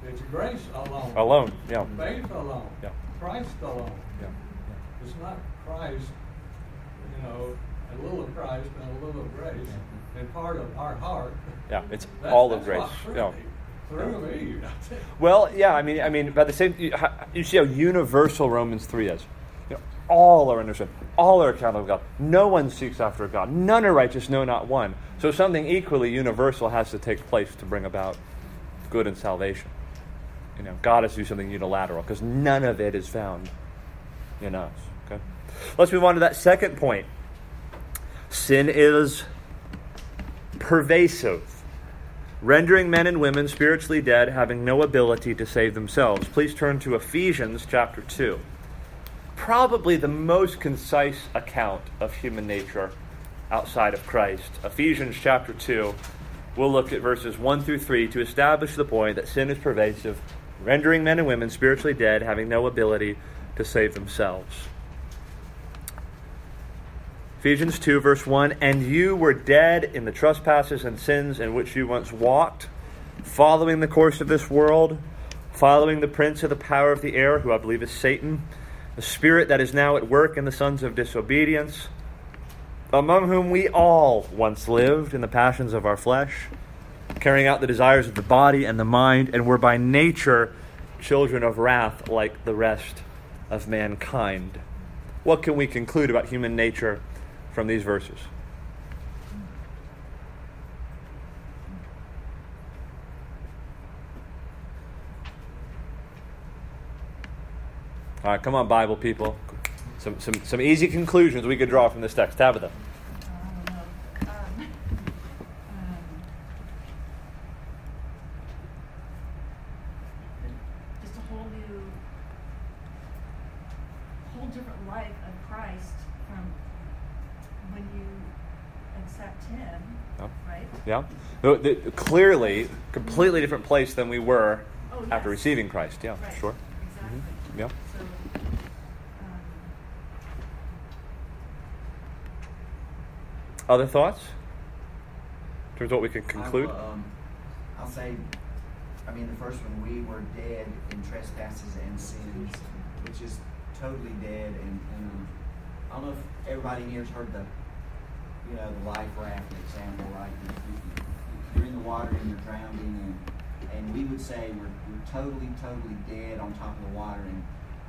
It's grace alone. Alone, yeah. Faith alone. Yeah. Christ alone. Yeah. It's not Christ, you know, a little of Christ and a little of grace, and part of our heart. Yeah, it's That's- all of that's grace. what through Yeah. me. Through me. Well, yeah, I mean, I mean, by the same, you, you see how universal Romans three is. You know, all are understood. All are accountable to God. No one seeks after God. None are righteous, no, not one. So something equally universal has to take place to bring about good and salvation. You know, God has to do something unilateral because none of it is found in us. Okay, let's move on to that second point. Sin is pervasive, rendering men and women spiritually dead, having no ability to save themselves. Please turn to Ephesians chapter two. Probably the most concise account of human nature outside of Christ. Ephesians chapter two. We'll look at verses one through three to establish the point that sin is pervasive, rendering men and women spiritually dead, having no ability to save themselves. Ephesians two, verse one, "And you were dead in the trespasses and sins in which you once walked, following the course of this world, following the prince of the power of the air, who I believe is Satan, the spirit that is now at work in the sons of disobedience, among whom we all once lived in the passions of our flesh, carrying out the desires of the body and the mind, and were by nature children of wrath like the rest of mankind." What can we conclude about human nature from these verses? All right, come on, Bible people. Some some some easy conclusions we could draw from this text. Tabitha. I don't know. Um, um, just a whole new, whole different life of Christ from when you accept Him, Yeah. right? Yeah. The- the- clearly, completely different place than we were Oh, after yes. receiving Christ. Yeah, Right. sure. Exactly. Yeah. So, um, Other thoughts? In terms of what we can I conclude? will, um, I'll say, I mean, the first one, we were dead in trespasses and sins, which is totally dead. And, and um, I don't know if everybody here's heard the, you know, the life raft example, right? You, you, you're in the water and you're drowning, and, and we would say we're, we're totally, totally dead on top of the water, and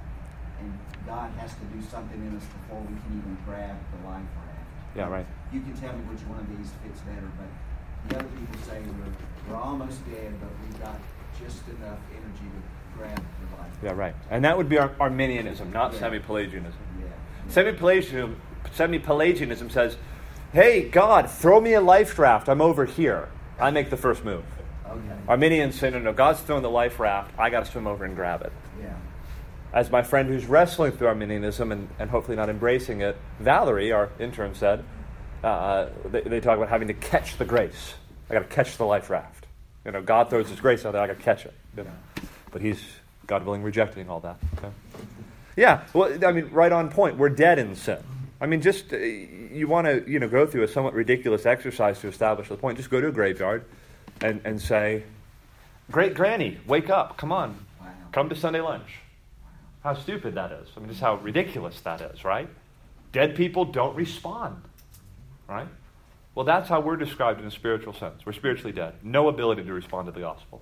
and God has to do something in us before we can even grab the life raft. Yeah, right. You can tell me which one of these fits better, but the other people say we're, we're almost dead, but we've got just enough energy to grab the life. Yeah, right. And that would be Ar- Arminianism, not Yeah. Semi-Pelagianism. Yeah. yeah. Semi-Pelagianism, Semi-Pelagianism says, hey, God, throw me a life raft. I'm over here. I make the first move. Okay. Arminians say, no, no, God's throwing the life raft. I got to swim over and grab it. Yeah. As my friend who's wrestling through Arminianism and, and hopefully not embracing it, Valerie, our intern, said, uh, they, they talk about having to catch the grace. I got to catch the life raft. You know, God throws His grace out there. I got to catch it. You know? But He's, God willing, rejecting all that. Okay? Yeah. Well, I mean, right on point. We're dead in sin. I mean, just uh, you want to, you know, go through a somewhat ridiculous exercise to establish the point. Just go to a graveyard and, and say, "Great Granny, wake up! Come on, Wow. come to Sunday lunch." How stupid that is. I mean, just how ridiculous that is, right? Dead people don't respond, right? Well, that's how we're described in a spiritual sense. We're spiritually dead. No ability to respond to the gospel.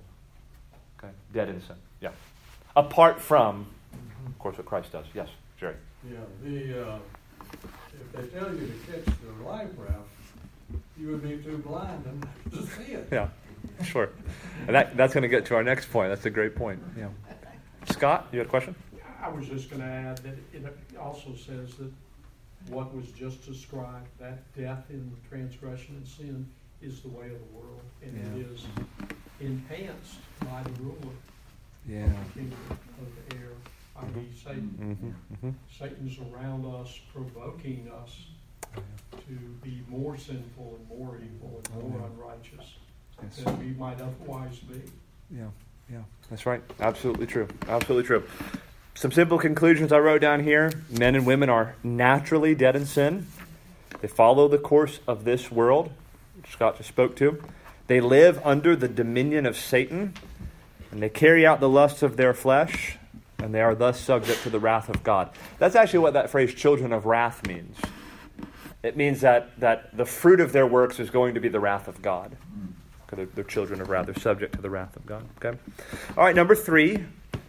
Okay? Dead in sin. Yeah. Apart from, of course, what Christ does. Yes, Jerry. Yeah, the, uh, if they tell you to catch the life raft, you would be too blind and to see it. Yeah, sure. And that, that's going to get to our next point. That's a great point. Yeah. Scott, you had a question? I was just going to add that it also says that what was just described, that death in transgression and sin, is the way of the world, and Yeah. it is enhanced by the ruler Yeah. of the kingdom of the air, that is Satan. Mm-hmm. Mm-hmm. Satan's around us, provoking us to be more sinful and more evil and more Oh, yeah. unrighteous Yes. than we might otherwise be. Yeah, yeah, that's right. Absolutely true. Absolutely true. Some simple conclusions I wrote down here. Men and women are naturally dead in sin. They follow the course of this world, which Scott just spoke to. They live under the dominion of Satan. And they carry out the lusts of their flesh, and they are thus subject to the wrath of God. That's actually what that phrase, children of wrath, means. It means that, that the fruit of their works is going to be the wrath of God. Because they're, they're children of wrath. They're subject to the wrath of God. Okay. All right, number three.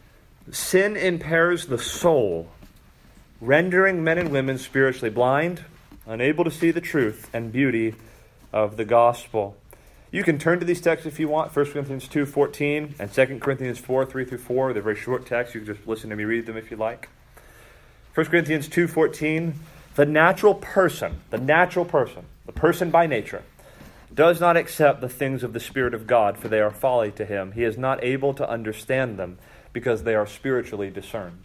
Sin impairs the soul, rendering men and women spiritually blind, unable to see the truth and beauty of the gospel. You can turn to these texts if you want, First Corinthians two fourteen and Second Corinthians four, three through four. They're very short texts. You can just listen to me read them if you like. First Corinthians two fourteen, the natural person, the natural person, the person by nature, does not accept the things of the Spirit of God, for they are folly to him. He is not able to understand them, because they are spiritually discerned.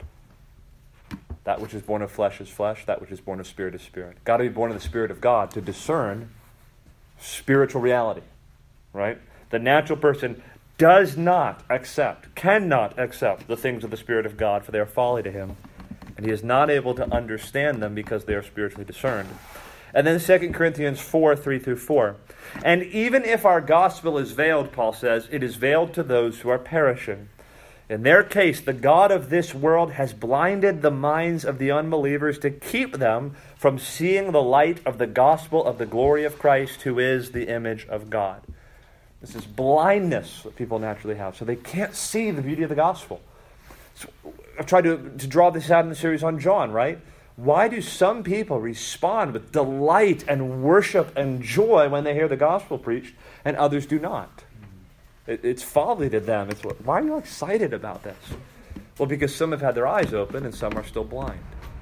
That which is born of flesh is flesh, that which is born of spirit is spirit. Got to be born of the Spirit of God to discern spiritual reality, right? The natural person does not accept, cannot accept the things of the Spirit of God, for they are folly to him, and he is not able to understand them because they are spiritually discerned. And then Second Corinthians four, three through four. And even if our gospel is veiled, Paul says, it is veiled to those who are perishing. In their case, the God of this world has blinded the minds of the unbelievers to keep them from seeing the light of the gospel of the glory of Christ, who is the image of God. This is blindness that people naturally have, so they can't see the beauty of the gospel. So I've tried to, to draw this out in the series on John, right? Why do some people respond with delight and worship and joy when they hear the gospel preached, and others do not? It's folly to them. It's what, why are you excited about this? Well, because some have had their eyes open and some are still blind.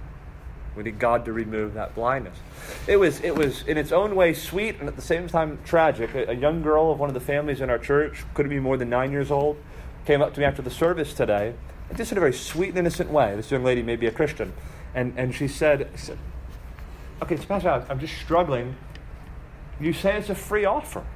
We need God to remove that blindness. It was, it was in its own way sweet and at the same time tragic. A, a young girl of one of the families in our church, couldn't be more than nine years old, came up to me after the service today, and just in a very sweet and innocent way. This young lady may be a Christian. And, and she said, said, okay, Pastor, I'm just struggling. You say it's a free offer.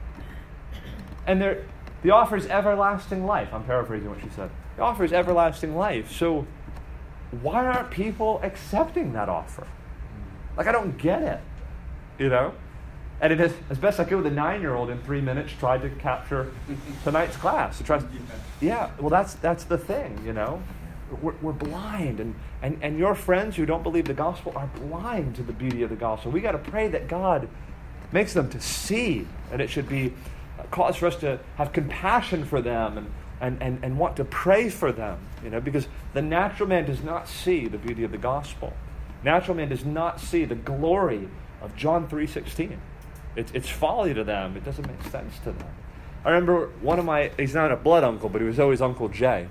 And there... The offer is everlasting life. I'm paraphrasing what she said. The offer is everlasting life. So why aren't people accepting that offer? Like, I don't get it. You know? And it is, as best I could with a nine-year-old in three minutes, tried to capture tonight's class. Tried, yeah, well, that's that's the thing, you know? We're, we're blind. And, and, and your friends who don't believe the gospel are blind to the beauty of the gospel. We got to pray that God makes them to see. And it should be cause for us to have compassion for them and, and, and, and want to pray for them, you know, because the natural man does not see the beauty of the gospel. Natural man does not see the glory of John three sixteen. It's, it's folly to them. It doesn't make sense to them. I remember one of my, he's not a blood uncle, but he was always Uncle Jay.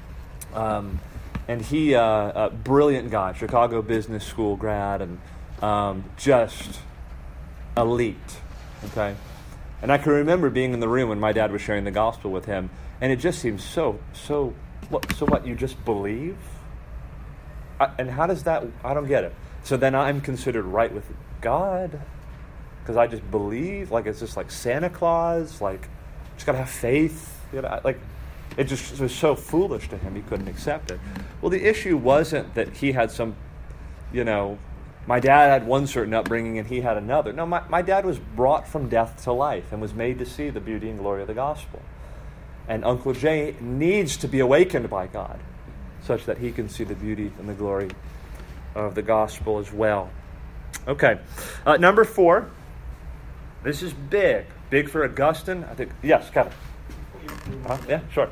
Um, and he, uh, a brilliant guy, Chicago Business School grad, and um, just elite, okay? And I can remember being in the room when my dad was sharing the gospel with him, and it just seems so, so, what, so what, you just believe? I, and how does that, I don't get it. So then I'm considered right with God, because I just believe, like it's just like Santa Claus, like, just got to have faith, you know, like, it just was so foolish to him, he couldn't accept it. Well, the issue wasn't that he had some, you know, my dad had one certain upbringing and he had another. No, my, my dad was brought from death to life and was made to see the beauty and glory of the gospel. And Uncle Jay needs to be awakened by God such that he can see the beauty and the glory of the gospel as well. Okay, uh, number four. This is big. Big for Augustine. I think. Yes, Kevin. Uh, yeah, sure.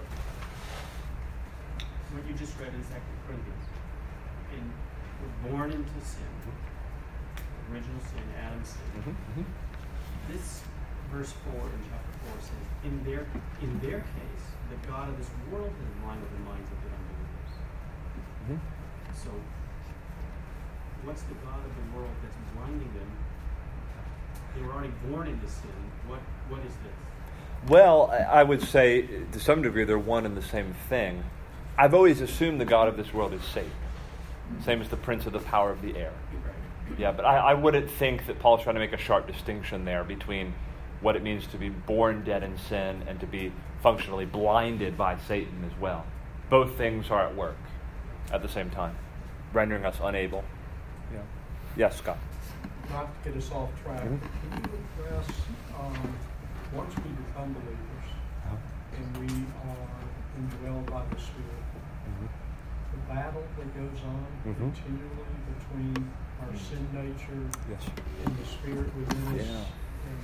What you just read in Second Corinthians. In, we're born into sin. Original sin, Adam's sin. Mm-hmm, mm-hmm. This verse four in chapter four says, in their in their case, the God of this world has blinded the minds of the unbelievers. Mm-hmm. So, what's the God of the world that's blinding them? They were already born into sin. What what is this? Well, I would say to some degree they're one and the same thing. I've always assumed the God of this world is Satan, same as the prince of the power of the air. Yeah, but I, I wouldn't think that Paul's trying to make a sharp distinction there between what it means to be born dead in sin and to be functionally blinded by Satan as well. Both things are at work at the same time, rendering us unable. Yeah. Yes, Scott. Not to get us off track, Mhm. can you address, um, once we become believers Uh-huh. and we are indwelled by the Spirit. Mhm. The battle that goes on Mhm. continually between our sin nature Yes. and the Spirit within us. Yeah. And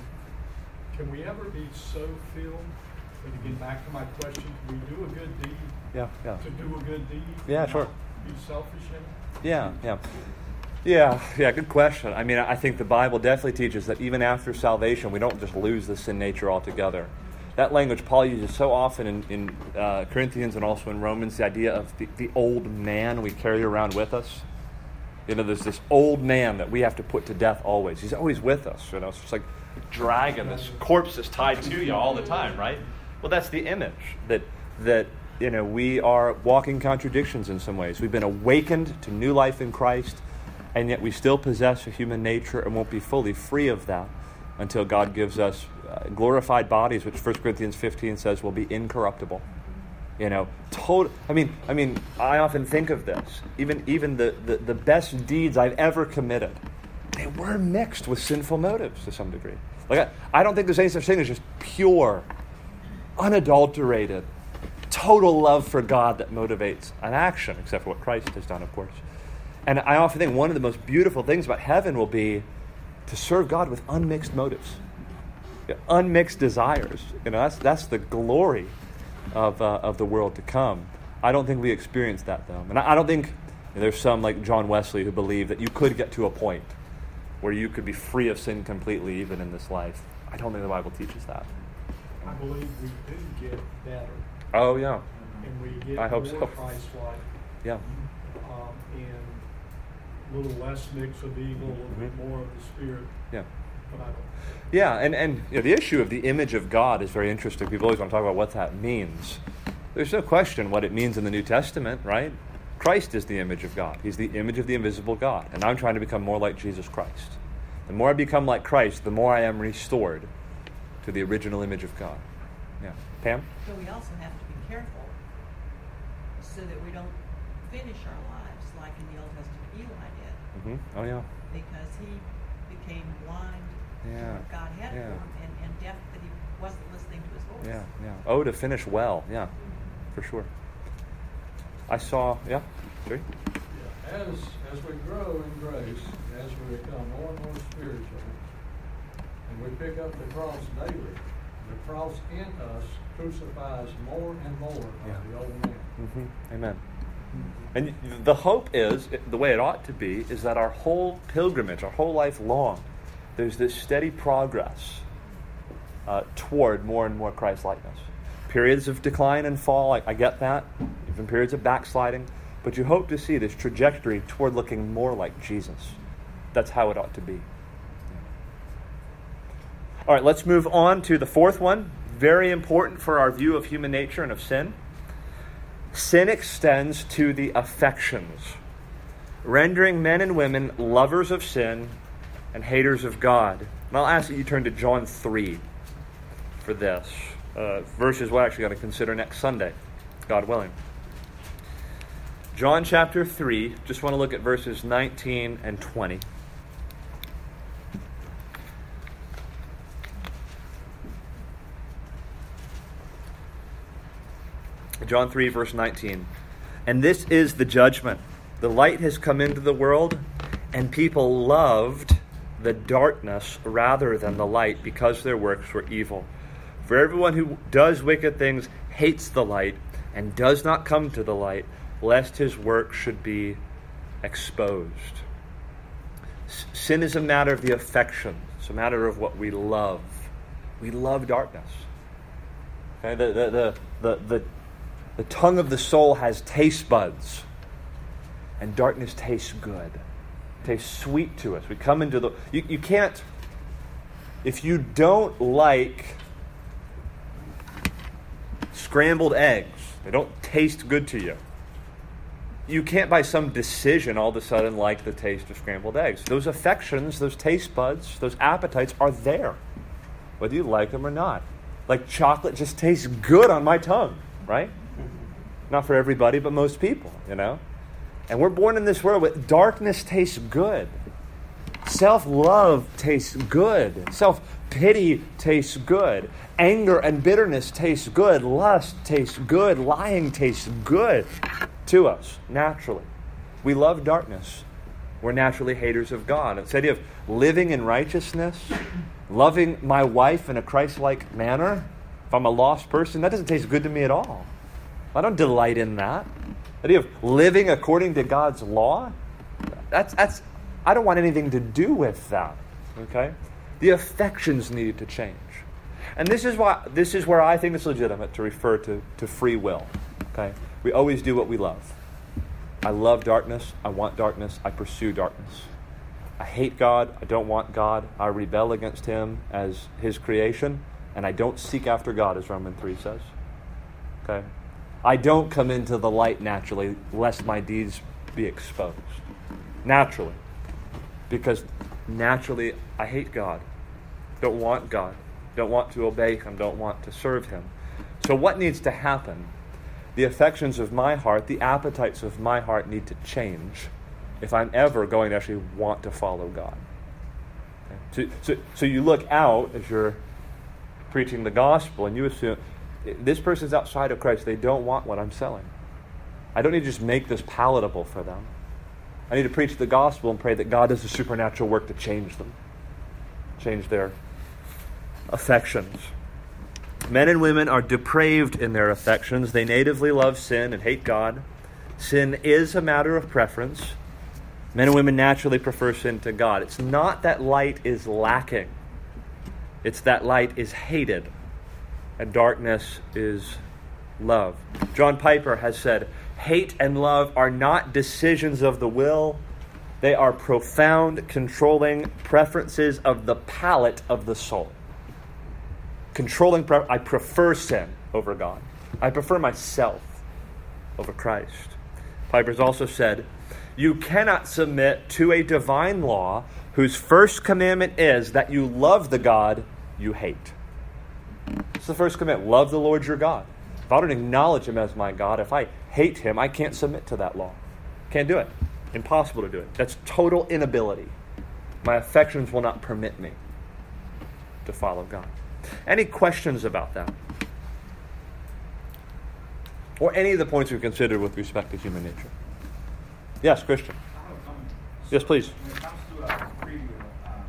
can we ever be so filled? But again, back to my question, can we do a good deed Yeah, yeah. to do a good deed? Yeah, and sure. not Be selfish in it? Yeah, yeah. Yeah, yeah, good question. I mean, I think the Bible definitely teaches that even after salvation, we don't just lose the sin nature altogether. That language Paul uses so often in, in uh, Corinthians and also in Romans, the idea of the, the old man we carry around with us. You know, there's this old man that we have to put to death always. He's always with us, you know. It's just like dragging this corpse is tied to you all the time, right? Well, that's the image that, that you know, we are walking contradictions in some ways. We've been awakened to new life in Christ, and yet we still possess a human nature and won't be fully free of that until God gives us uh, glorified bodies, which First Corinthians fifteen says will be incorruptible. You know, total. I mean, I mean, I often think of this. Even even the, the, the best deeds I've ever committed, they were mixed with sinful motives to some degree. Like I, I don't think there's any such thing as just pure, unadulterated, total love for God that motivates an action, except for what Christ has done, of course. And I often think one of the most beautiful things about heaven will be to serve God with unmixed motives, yeah, unmixed desires. You know, that's that's the glory of uh, of the world to come. I don't think we experience that though, and I, I don't think you know, there's some like John Wesley who believe that you could get to a point where you could be free of sin completely, even in this life. I don't think the Bible teaches that. I believe we do get better. Oh yeah, And we get I hope more so. Christ-like. yeah, Um, and a little less mix of evil, a little bit more of the Spirit. yeah. But I don't. Yeah, and, and you know, the issue of the image of God is very interesting. People always want to talk about what that means. There's no question what it means in the New Testament, right? Christ is the image of God. He's the image of the invisible God. And I'm trying to become more like Jesus Christ. The more I become like Christ, the more I am restored to the original image of God. Yeah. Pam? But we also have to be careful so that we don't finish our lives like in the Old Testament Eli did, Mm-hmm. Oh, yeah. because he became blind to Yeah. what God had Yeah. for him and, and deaf that he wasn't listening to his voice. Yeah, yeah. Oh, to finish well. Yeah, for sure. I saw, yeah, Jerry? Yeah, as, as we grow in grace, as we become more and more spiritual, and we pick up the cross daily, the cross in us crucifies more and more Yeah. of the old man. Mm-hmm. Amen. And the hope is, the way it ought to be, is that our whole pilgrimage, our whole life long, there's this steady progress uh, toward more and more Christ-likeness. Periods of decline and fall, I, I get that, even periods of backsliding, but you hope to see this trajectory toward looking more like Jesus. That's how it ought to be. All right, let's move on to the fourth one. Very important for our view of human nature and of sin. Sin extends to the affections, rendering men and women lovers of sin and haters of God. And I'll ask that you turn to John three for this. Uh, verses we're actually going to consider next Sunday, God willing. John chapter three, just want to look at verses nineteen and twenty. John three, verse nineteen. And this is the judgment. The light has come into the world, and people loved the darkness rather than the light, because their works were evil. For everyone who does wicked things hates the light and does not come to the light, lest his work should be exposed. S- Sin is a matter of the affections. It's a matter of what we love. We love darkness. Okay, the, the, the, the, the, the tongue of the soul has taste buds, and darkness tastes good. It tastes sweet to us. We come into the... You, you can't... If you don't like scrambled eggs, they don't taste good to you, you can't by some decision all of a sudden like the taste of scrambled eggs. Those affections, those taste buds, those appetites are there, whether you like them or not. Like chocolate just tastes good on my tongue, right? Not for everybody, but most people, you know? And we're born in this world where darkness tastes good. Self-love tastes good. Self-pity tastes good. Anger and bitterness tastes good. Lust tastes good. Lying tastes good to us, naturally. We love darkness. We're naturally haters of God. It's the idea of living in righteousness, loving my wife in a Christ-like manner. If I'm a lost person, that doesn't taste good to me at all. I don't delight in that. The idea of living according to God's law, that's that's I don't want anything to do with that. Okay? The affections need to change. And this is why this is where I think it's legitimate to refer to, to free will. Okay? We always do what we love. I love darkness. I want darkness. I pursue darkness. I hate God. I don't want God. I rebel against Him as His creation. And I don't seek after God, as Romans three says. Okay? I don't come into the light naturally, lest my deeds be exposed. Naturally. Because naturally, I hate God. Don't want God. Don't want to obey Him. Don't want to serve Him. So what needs to happen? The affections of my heart, the appetites of my heart need to change if I'm ever going to actually want to follow God. Okay? So, so, so you look out as you're preaching the gospel and you assume, this person's outside of Christ. They don't want what I'm selling. I don't need to just make this palatable for them. I need to preach the gospel and pray that God does a supernatural work to change them. Change their affections. Men and women are depraved in their affections. They natively love sin and hate God. Sin is a matter of preference. Men and women naturally prefer sin to God. It's not that light is lacking. It's that light is hated. And darkness is love. John Piper has said, hate and love are not decisions of the will. They are profound, controlling preferences of the palate of the soul. Controlling, pre- I prefer sin over God. I prefer myself over Christ. Piper's also said, you cannot submit to a divine law whose first commandment is that you love the God you hate. It's the first commandment. Love the Lord your God. If I don't acknowledge Him as my God, if I hate Him, I can't submit to that law. Can't do it. Impossible to do it. That's total inability. My affections will not permit me to follow God. Any questions about that? Or any of the points we've considered with respect to human nature? Yes, Christian. I have a comment. Yes, please. When it comes to uh, free will, um,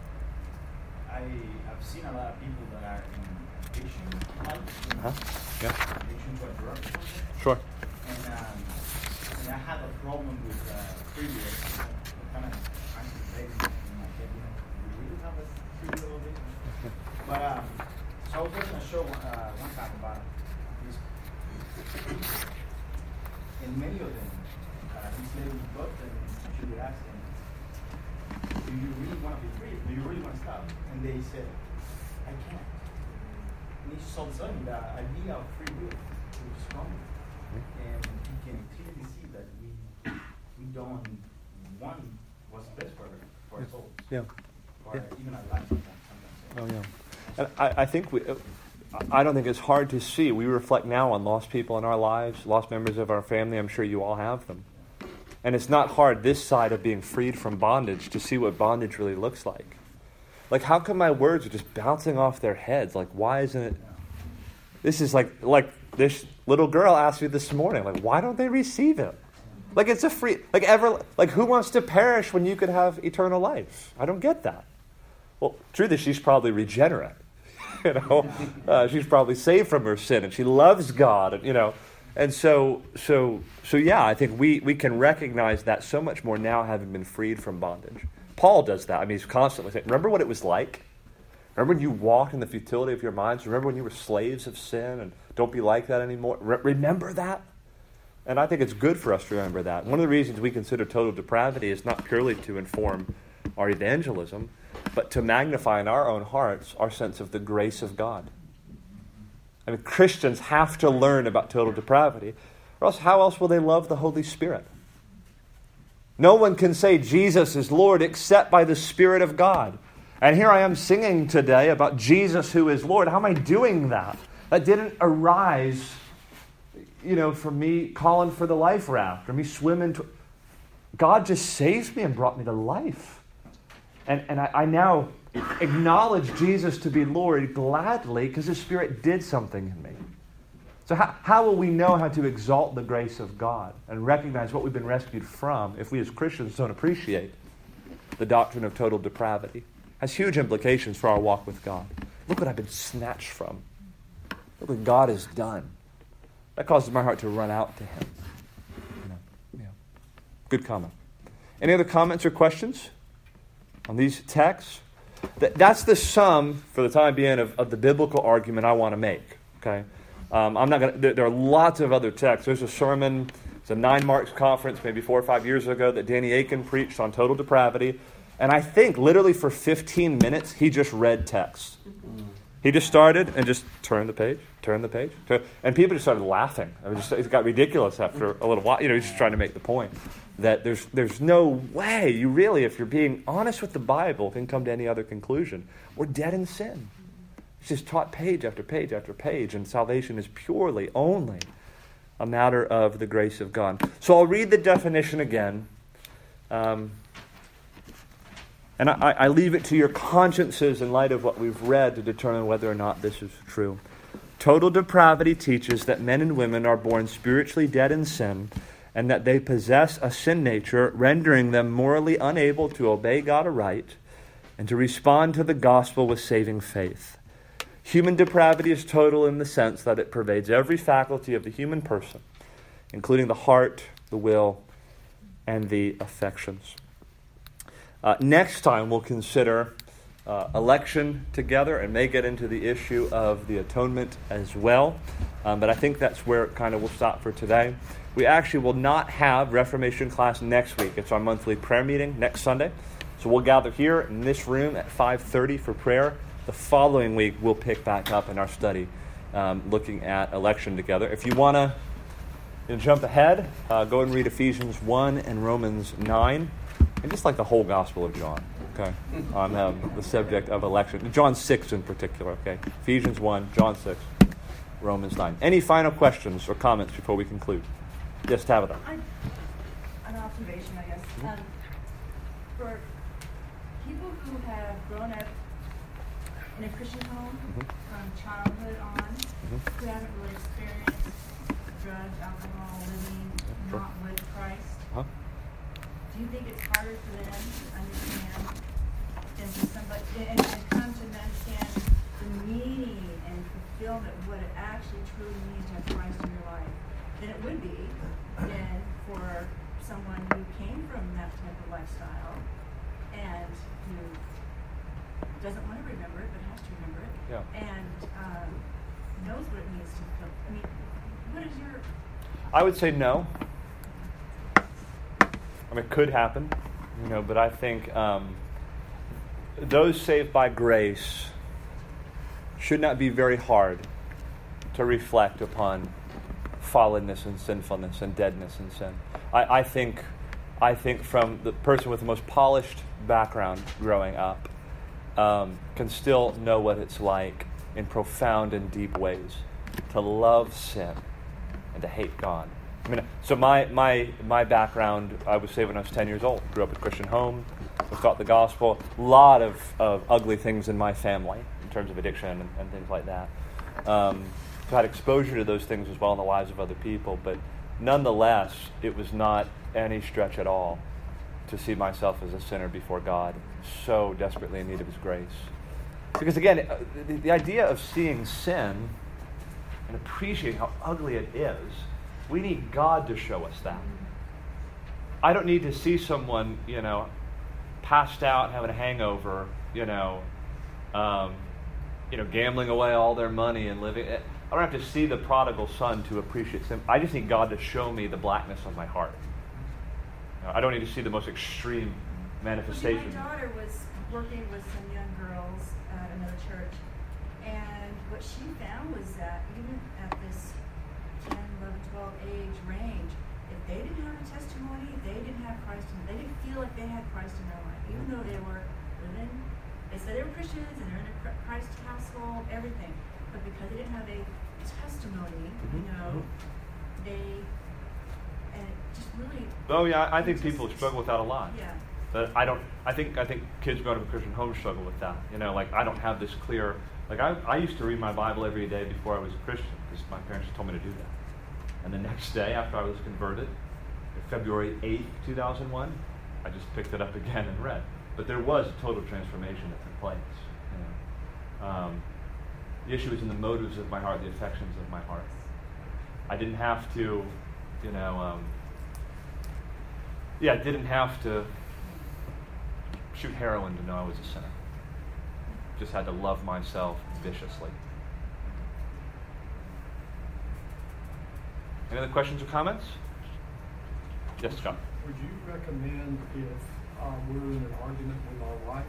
I have seen a lot of people that are in addiction to life, Uh-huh. Yeah. addiction to a drug or something. Sure. And, um, and I had a problem with uh, free will. Kind of trying to debate in my head, you know, do we really have a free will of it? But um, so I was watching a show uh, one time about these priests, and many of them, uh, these ladies got them, she would ask them, do you really want to be free? Do you really want to stop? And they said, I can't. And it's all of a sudden the idea of free will is coming. And you can clearly see that we we don't want what's best for, for our souls. Yeah. Or Yeah. even our lives sometimes. sometimes. Oh, yeah. And I, I think we, I don't think it's hard to see. We reflect now on lost people in our lives, lost members of our family. I'm sure you all have them. And it's not hard this side of being freed from bondage to see what bondage really looks like. Like, how come my words are just bouncing off their heads? Like, why isn't it? This is like, like this little girl asked me this morning, like, why don't they receive it? Like, it's a free, like, ever, like, who wants to perish when you could have eternal life? I don't get that. Well, truth is, she's probably regenerate. You know, uh, she's probably saved from her sin, and she loves God, and you know, and so, so, so, yeah. I think we we can recognize that so much more now, having been freed from bondage. Paul does that. I mean, he's constantly saying, "Remember what it was like? Remember when you walked in the futility of your minds? Remember when you were slaves of sin, and don't be like that anymore. Re- remember that." And I think it's good for us to remember that. One of the reasons we consider total depravity is not purely to inform our evangelism, but to magnify in our own hearts our sense of the grace of God. I mean, Christians have to learn about total depravity, or else how else will they love the Holy Spirit? No one can say Jesus is Lord except by the Spirit of God. And here I am singing today about Jesus who is Lord. How am I doing that? That didn't arise, you know, from me calling for the life raft or me swimming. To... God just saved me and brought me to life. And, and I, I now acknowledge Jesus to be Lord gladly because His Spirit did something in me. So how, how will we know how to exalt the grace of God and recognize what we've been rescued from if we as Christians don't appreciate the doctrine of total depravity? It has huge implications for our walk with God. Look what I've been snatched from. Look what God has done. That causes my heart to run out to Him. You know, yeah. Good comment. Any other comments or questions on these texts? That, that's the sum, for the time being, of, of the biblical argument I want to make. Okay, um, I'm not going. There, there are lots of other texts. There's a sermon, it's a Nine Marks conference, maybe four or five years ago, that Danny Akin preached on total depravity, and I think literally for fifteen minutes he just read texts. He just started and just turned the page, turned the page, turn, and people just started laughing. I mean, just, it got ridiculous after a little while. You know, he's just trying to make the point that there's there's no way you really, if you're being honest with the Bible, can come to any other conclusion. We're dead in sin. It's just taught page after page after page, and salvation is purely only a matter of the grace of God. So I'll read the definition again. Um, And I, I leave it to your consciences in light of what we've read to determine whether or not this is true. Total depravity teaches that men and women are born spiritually dead in sin and that they possess a sin nature, rendering them morally unable to obey God aright and to respond to the gospel with saving faith. Human depravity is total in the sense that it pervades every faculty of the human person, including the heart, the will, and the affections. Uh, next time we'll consider uh, election together and may get into the issue of the atonement as well. Um, but I think that's where it kind of will stop for today. We actually will not have Reformation class next week. It's our monthly prayer meeting next Sunday. So we'll gather here in this room at five thirty for prayer. The following week we'll pick back up in our study um, looking at election together. If you want to you know, jump ahead, uh, go and read Ephesians one and Romans nine. And just like the whole Gospel of John, okay, on um, the subject of election. John six in particular, okay. Ephesians one, John six, Romans nine. Any final questions or comments before we conclude? Yes, Tabitha. I, an observation, I guess. Um, for people who have grown up in a Christian home Mm-hmm. from childhood on, Mm-hmm. who haven't really experienced drugs, alcohol, living Sure. not with Christ, Huh? do you think it's harder for them to understand than for somebody and, and come to understand the meaning and fulfillment, what it actually truly means to have Christ in your life, than it would be than for someone who came from that type of lifestyle and who doesn't want to remember it but has to remember it, Yeah. and um, knows what it means to fulfill. I mean, what is your... I would say no. I mean, it could happen, you know, but I think um, those saved by grace should not be very hard to reflect upon fallenness and sinfulness and deadness and sin. I, I think, I think from the person with the most polished background growing up um, can still know what it's like in profound and deep ways to love sin and to hate God. I mean, so my, my my background, I was saved when I was ten years old. Grew up in a Christian home, was taught the gospel. A lot of, of ugly things in my family in terms of addiction and, and things like that. Um, so I had exposure to those things as well in the lives of other people. But nonetheless, it was not any stretch at all to see myself as a sinner before God, so desperately in need of His grace. Because again, the, the idea of seeing sin and appreciating how ugly it is, we need God to show us that. I don't need to see someone, you know, passed out, having a hangover, you know, um, you know, gambling away all their money and living. I don't have to see the prodigal son to appreciate sin. I just need God to show me the blackness of my heart. You know, I don't need to see the most extreme manifestation. My daughter was working with some young girls at another church, and what she found was that even at this ten, eleven, twelve age range, if they didn't have a testimony, if they didn't have Christ in them, they didn't feel like they had Christ in their life, even though they were living, they said they were Christians and they're in a Christ household, everything, but because they didn't have a testimony, you know, they, and it just really... Oh yeah, I think just, people struggle with that a lot. Yeah. But I don't. I think. I think kids growing up in Christian homes struggle with that. You know, like I don't have this clear. Like I, I used to read my Bible every day before I was a Christian because my parents told me to do that. And the next day after I was converted, February eighth, two thousand one, I just picked it up again and read. But there was a total transformation that took place. You know? um, the issue is in the motives of my heart, the affections of my heart. I didn't have to, you know, um, yeah, I didn't have to shoot heroin to know I was a sinner. Just had to love myself viciously. Any other questions or comments? Yes, Scott. Would you recommend if um, we're in an argument with our wife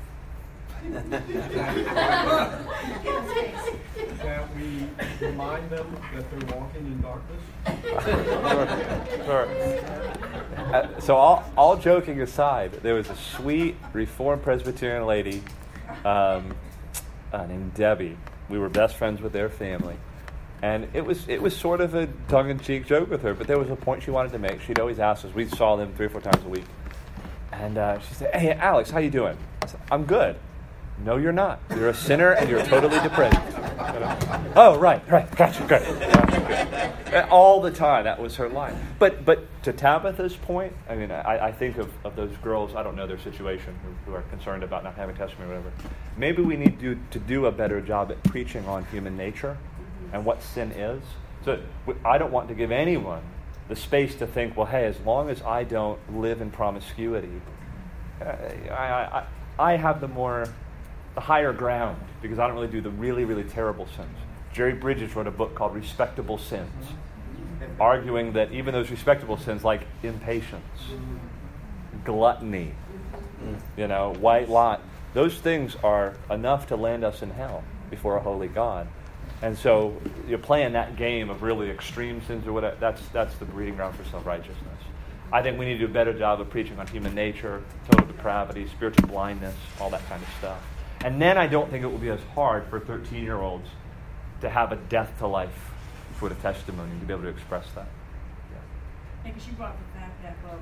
that we remind them that they're walking in darkness? Sure. Sure. Uh, so all, all joking aside, there was a sweet Reformed Presbyterian lady um, uh, named Debbie. We were best friends with their family. And it was it was sort of a tongue-in-cheek joke with her, but there was a point she wanted to make. She'd always ask us. We saw them three or four times a week. And uh, she said, "Hey, Alex, how you doing?" I said, "I'm good." "No, you're not. You're a sinner and you're totally depraved." You know? "Oh, right, right. Gotcha, good." Uh, all the time, that was her line. But but to Tabitha's point, I mean, I, I think of, of those girls, I don't know their situation, who, who are concerned about not having testimony or whatever. Maybe we need to, to do a better job at preaching on human nature and what sin is. So I don't want to give anyone the space to think, well, hey, as long as I don't live in promiscuity, uh, I, I, I have the more, the higher ground because I don't really do the really, really terrible sins. Jerry Bridges wrote a book called Respectable Sins, arguing that even those respectable sins like impatience, gluttony, you know, white lie, those things are enough to land us in hell before a holy God. And so you're playing that game of really extreme sins or whatever, that's that's the breeding ground for self-righteousness. I think we need to do a better job of preaching on human nature, total depravity, spiritual blindness, all that kind of stuff. And then I don't think it will be as hard for thirteen-year-olds to have a death to life sort of testimony, to be able to express that. Yeah, because she brought up the fact that, well,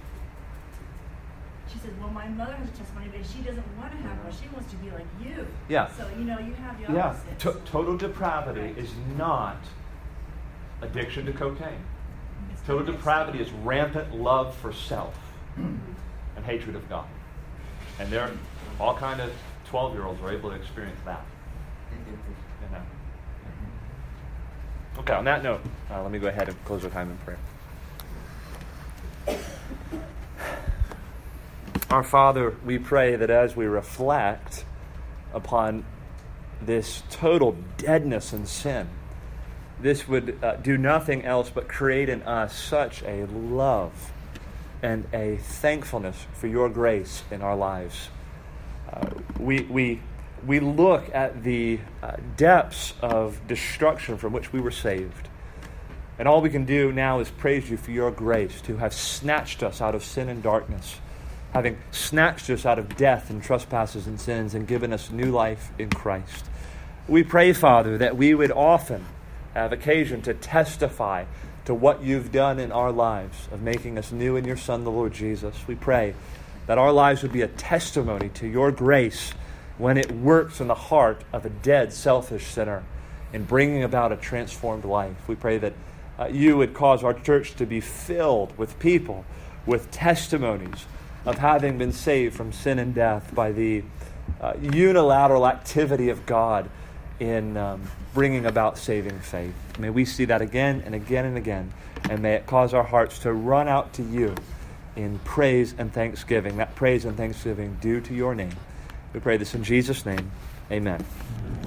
she said, well, my mother has a testimony, but she doesn't want to have one. She wants to be like you. Yeah. So, you know, you have the Yeah. opposite. T- total depravity Right. is not addiction to cocaine. It's Total the next depravity step. is rampant love for self and hatred of God. And there, all kind of twelve-year-olds are able to experience that. You know? Okay, on that note, uh, let me go ahead and close our time in prayer. Our Father, we pray that as we reflect upon this total deadness and sin, this would uh, do nothing else but create in us such a love and a thankfulness for your grace in our lives. Uh, we, we, we look at the uh, depths of destruction from which we were saved. And all we can do now is praise you for your grace to have snatched us out of sin and darkness, having snatched us out of death and trespasses and sins and given us new life in Christ. We pray, Father, that we would often have occasion to testify to what you've done in our lives of making us new in your Son, the Lord Jesus. We pray that our lives would be a testimony to your grace when it works in the heart of a dead, selfish sinner in bringing about a transformed life. We pray that uh, you would cause our church to be filled with people with testimonies of having been saved from sin and death by the uh, unilateral activity of God in um, bringing about saving faith. May we see that again and again and again, and may it cause our hearts to run out to you in praise and thanksgiving, that praise and thanksgiving due to your name. We pray this in Jesus' name. Amen.